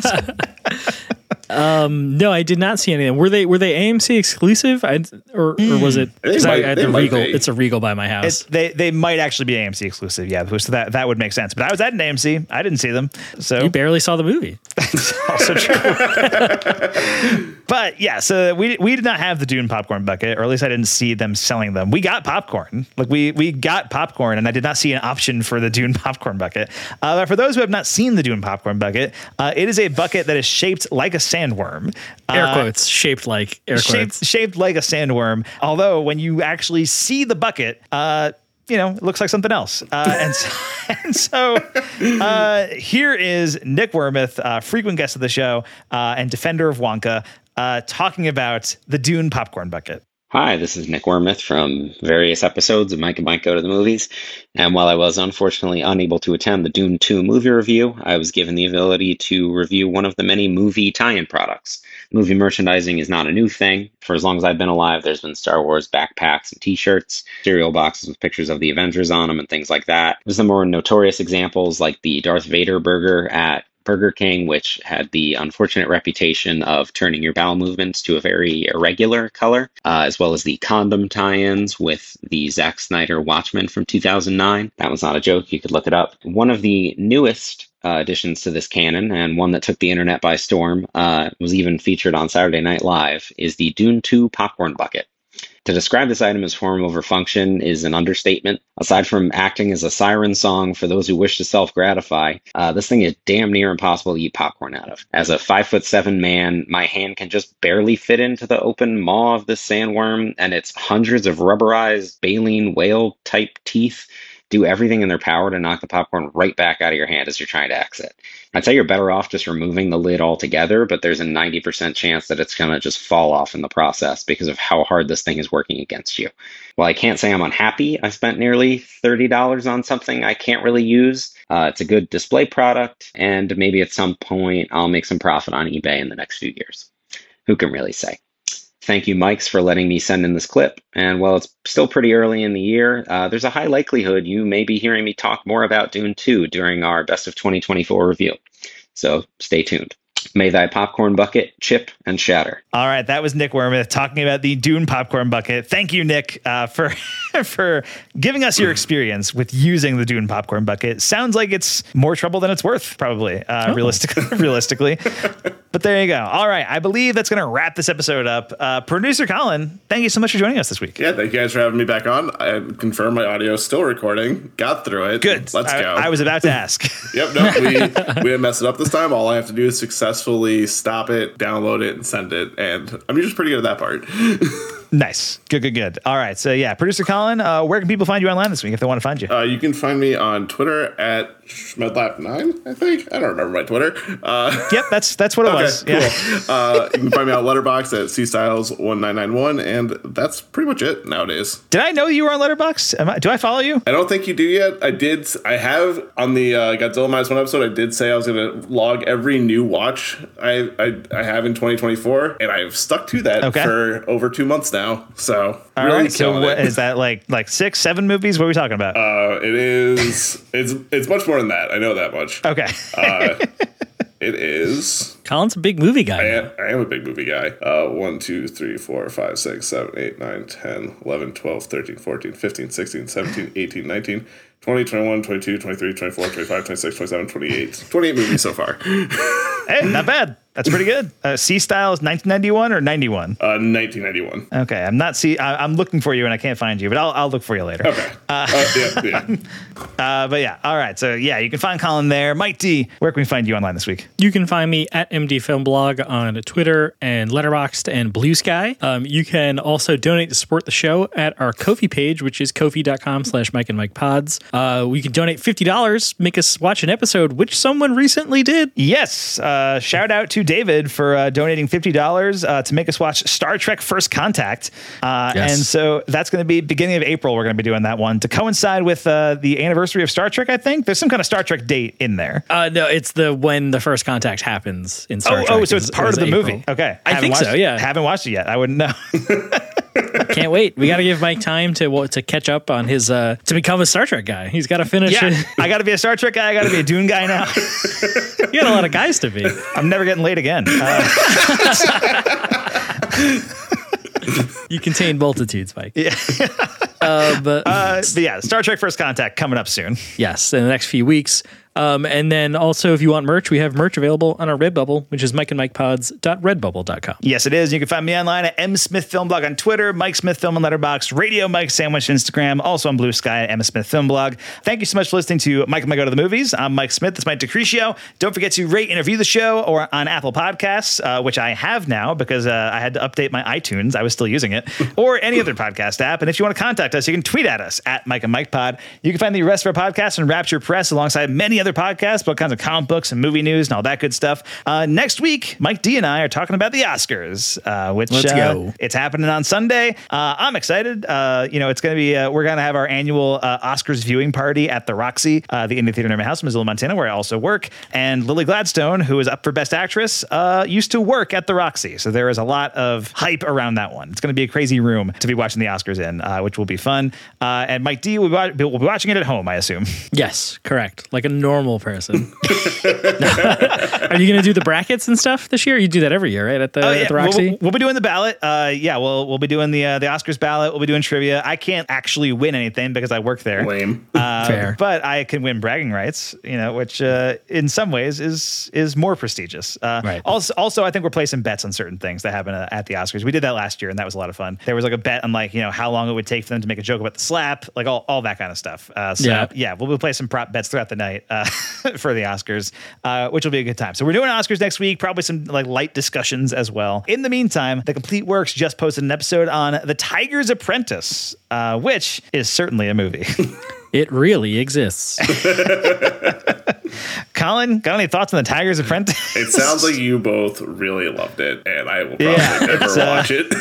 Um, no, I did not see anything. Were they were they A M C exclusive? I or or was it? They 'cause I, might- I had they the might Regal. be. It's a Regal by my house. It's, they they might actually be A M C exclusive. Yeah, so that that would make sense. But I was at an A M C. I didn't see them. So you barely saw the movie. That's also true. But yeah, so we we did not have the Dune popcorn bucket, or at least I didn't see them selling them. We got popcorn, like we we got popcorn, and I did not see an option for the Dune popcorn bucket. Uh, but for those who have not seen the Dune popcorn bucket, uh, it is a bucket that is shaped like a sandworm. Air Uh, quotes shaped like air quotes. shaped, shaped like a sandworm. Although when you actually see the bucket, uh, you know, it looks like something else. Uh, and so, and so uh, here is Nick Wormuth, uh, frequent guest of the show uh, and defender of Wonka, uh, talking about the Dune popcorn bucket. Hi, this is Nick Wormuth from various episodes of Mike and Mike Go to the Movies. And while I was unfortunately unable to attend the Dune two movie review, I was given the ability to review one of the many movie tie-in products. Movie merchandising is not a new thing. For as long as I've been alive, there's been Star Wars backpacks and t-shirts, cereal boxes with pictures of the Avengers on them and things like that. There's the more notorious examples like the Darth Vader burger at Burger King, which had the unfortunate reputation of turning your bowel movements to a very irregular color, uh, as well as the condom tie-ins with the Zack Snyder Watchmen from two thousand nine. That was not a joke. You could look it up. One of the newest uh, additions to this canon, and one that took the internet by storm, uh, was even featured on Saturday Night Live, is the Dune two popcorn bucket. To describe this item as form over function is an understatement. Aside from acting as a siren song for those who wish to self-gratify, uh, this thing is damn near impossible to eat popcorn out of. As a five foot seven man, my hand can just barely fit into the open maw of this sandworm, and its hundreds of rubberized baleen whale-type teeth do everything in their power to knock the popcorn right back out of your hand as you're trying to exit. I'd say you're better off just removing the lid altogether, but there's a ninety percent chance that it's going to just fall off in the process because of how hard this thing is working against you. While I can't say I'm unhappy, I spent nearly thirty dollars on something I can't really use. Uh, it's a good display product, and maybe at some point I'll make some profit on eBay in the next few years. Who can really say? Thank you, Mikes, for letting me send in this clip. And while it's still pretty early in the year, uh, there's a high likelihood you may be hearing me talk more about Dune two during our Best of twenty twenty-four review. So stay tuned. May thy popcorn bucket chip and shatter. All right, that was Nick Wormuth talking about the Dune popcorn bucket. Thank you, Nick, uh, for for giving us your experience with using the Dune popcorn bucket. Sounds like it's more trouble than it's worth, probably, uh, oh. realistically. realistically. But there you go. All right, I believe that's going to wrap this episode up. Uh, Producer Colin, thank you so much for joining us this week. Yeah, thank you guys for having me back on. I confirm my audio is still recording. Got through it. Good. Let's I, go. I was about to ask. Yep, no, we, we didn't mess it up this time. All I have to do is successfully stop it, download it, and send it. And I'm usually pretty good at that part. Nice. Good, good, good. All right. So, yeah, Producer Colin, uh, where can people find you online this week if they want to find you? Uh, you can find me on Twitter at Schmedlap nine, I think. I don't remember my Twitter. Uh, yep, that's that's what it okay, was. Cool. Yeah. uh, you can find me on Letterboxd at C Styles one nine nine one, and that's pretty much it nowadays. Did I know you were on Letterboxd? Am I, do I follow you? I don't think you do yet. I did. I have on the uh, Godzilla Minus One episode, I did say I was going to log every new watch I, I, I have in twenty twenty-four, and I've stuck to that okay. for over two months now. So, all really right. So, what, is that like like six, seven movies? What are we talking about? Uh, it is. It's it's much more than that. I know that much. Okay. uh, it is. Colin's a big movie guy. I am, I am a big movie guy. Uh, one, two, three, four, five, six, seven, eight, nine, ten, eleven, twelve, thirteen, fourteen, fifteen, sixteen, seventeen, eighteen, nineteen, twenty, twenty-one, twenty-two, twenty-three, twenty-four, twenty-five, twenty-six, twenty-seven, twenty-eight. twenty-eight movies so far. Hey, not bad. That's pretty good. Uh, C Style is nineteen ninety-one or ninety-one? Uh, nineteen ninety-one. Okay, I'm not see. I, I'm looking for you and I can't find you, but I'll I'll look for you later. Okay. Uh, uh, yeah, yeah. uh, but yeah, all right. So yeah, you can find Colin there. Mike D, where can we find you online this week? You can find me at M D Film Blog on Twitter and Letterboxd and Blue Sky. Um, you can also donate to support the show at our Ko-fi page, which is ko-fi.com slash Mike and Mike Pods. Uh, we can donate fifty dollars, make us watch an episode, which someone recently did. Yes. Uh, shout out to David for uh, donating fifty dollars uh, to make us watch Star Trek First Contact. Uh, yes. And so that's going to be beginning of April. We're going to be doing that one to coincide with uh, the anniversary of Star Trek, I think. There's some kind of Star Trek date in there. Uh, no, it's the when the first contact happens in Star oh, Trek. Oh, so it's part of the April. movie. Okay. I think watched, so, yeah. Haven't watched it yet. I wouldn't know. Can't wait. We got to give Mike time to to catch up on his uh, to become a Star Trek guy. He's got to finish yeah, it. I got to be a Star Trek guy. I got to be a Dune guy now. You got a lot of guys to be. I'm never getting laid again. Uh, you contain multitudes, Mike. Yeah. uh, but, uh, but yeah, Star Trek First Contact coming up soon. Yes, in the next few weeks. Um, and then also, if you want merch, we have merch available on our Redbubble, which is mike and mike pods dot redbubble dot com. Yes, it is. You can find me online at M Smith Film Blog on Twitter, Mike Smith Film on Letterboxd, Radio Mike Sandwich Instagram, also on Blue Sky at M Smith Film Blog. Thank you so much for listening to Mike and Mike Go to the Movies. I'm Mike Smith. That's Mike Decretio. Don't forget to rate and review the show or on Apple Podcasts, uh, which I have now because uh, I had to update my iTunes. I was still using it, or any other podcast app. And if you want to contact us, you can tweet at us at Mike and Mike Pod. You can find the rest of our podcasts on Rapture Press alongside many other podcasts, about kinds of comic books and movie news and all that good stuff. Uh, next week, Mike D and I are talking about the Oscars, uh, which Let's uh, go. It's happening on Sunday. Uh, I'm excited. Uh, you know, it's going to be, uh, we're going to have our annual uh, Oscars viewing party at the Roxy, uh, the Indie Theater near my house in Missoula, Montana, where I also work. And Lily Gladstone, who is up for Best Actress, uh, used to work at the Roxy. So there is a lot of hype around that one. It's going to be a crazy room to be watching the Oscars in, uh, which will be fun. Uh, and Mike D will be, wa- will be watching it at home, I assume. Yes, correct. Like a normal person. Are you going to do the brackets and stuff this year? You do that every year, right? At the, Oh, yeah. at the Roxy? We'll, we'll be doing the ballot. Uh, yeah, we'll we'll be doing the uh, the Oscars ballot. We'll be doing trivia. I can't actually win anything because I work there. Lame. Uh, Fair. But I can win bragging rights, you know, which uh, in some ways is is more prestigious. Uh, Right. Also, also, I think we're placing bets on certain things that happen uh, at the Oscars. We did that last year, and that was a lot of fun. There was like a bet on like you know how long it would take for them to make a joke about the slap, like all, all that kind of stuff. Uh, so yeah. Yeah. we'll be playing some prop bets throughout the night uh, for the Oscars, uh, which will be a good time. So we're doing Oscars next week. Probably some like light discussions as well. In the meantime, The Complete Works just posted an episode on The Tiger's Apprentice, uh, which is certainly a movie. It really exists. Colin, got any thoughts on The Tiger's Apprentice? It sounds like you both really loved it, and I will probably Yeah, never it's, uh, watch it.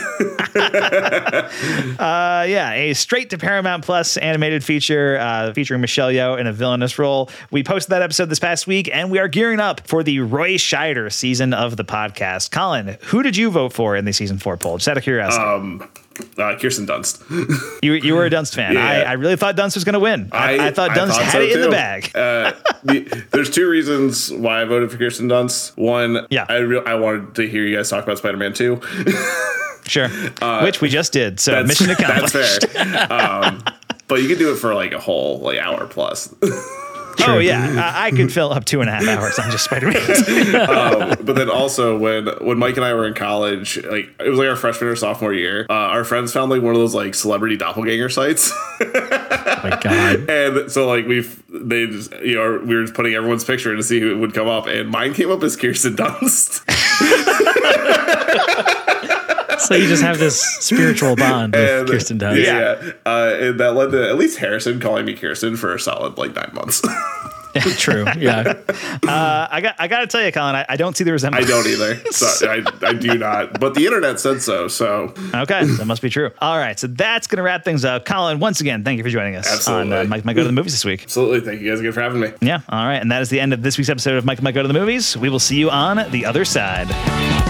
Uh, yeah, a straight to Paramount Plus animated feature uh, featuring Michelle Yeoh in a villainous role. We posted that episode this past week, and we are gearing up for the Roy Scheider season of the podcast. Colin, who did you vote for in the season four poll? Just out of curiosity. Um, uh, Kirsten Dunst. you you were a Dunst fan. Yeah. I, I really thought Dunst was going to win. I, I thought Dunst thought had so it in the too. bag. Uh, the, there's two reasons why I voted for Kirsten Dunst. One, Yeah. I re- I wanted to hear you guys talk about Spider-Man two. Sure, Uh, which we just did. So That's, mission accomplished. that's fair. Um, but you can do it for like a whole like hour plus. Oh yeah, I, I could fill up two and a half hours on just Spider-Man. um, but then also when when Mike and I were in college, like it was like our freshman or sophomore year, uh, our friends found like one of those like celebrity doppelganger sites. Oh my God. And so like we've they just, you know we were just putting everyone's picture to see who would come up, and mine came up as Kirsten Dunst. So you just have this spiritual bond with And, Kirsten Dunst. Yeah, yeah. Uh, and that led to at least Harrison calling me Kirsten for a solid like nine months. True. Yeah. Uh, I got I got to tell you, Colin, I, I don't see the I resemblance. don't either. So I, I do not. But the internet said so. So Okay, that must be true. All right, so that's going to wrap things up. Colin, once again, thank you for joining us Absolutely. on uh, Mike Might Go to the Movies this week. absolutely, thank you guys again for having me. Yeah, all right, and that is the end of this week's episode of Mike Might Go to the Movies. We will see you on the other side.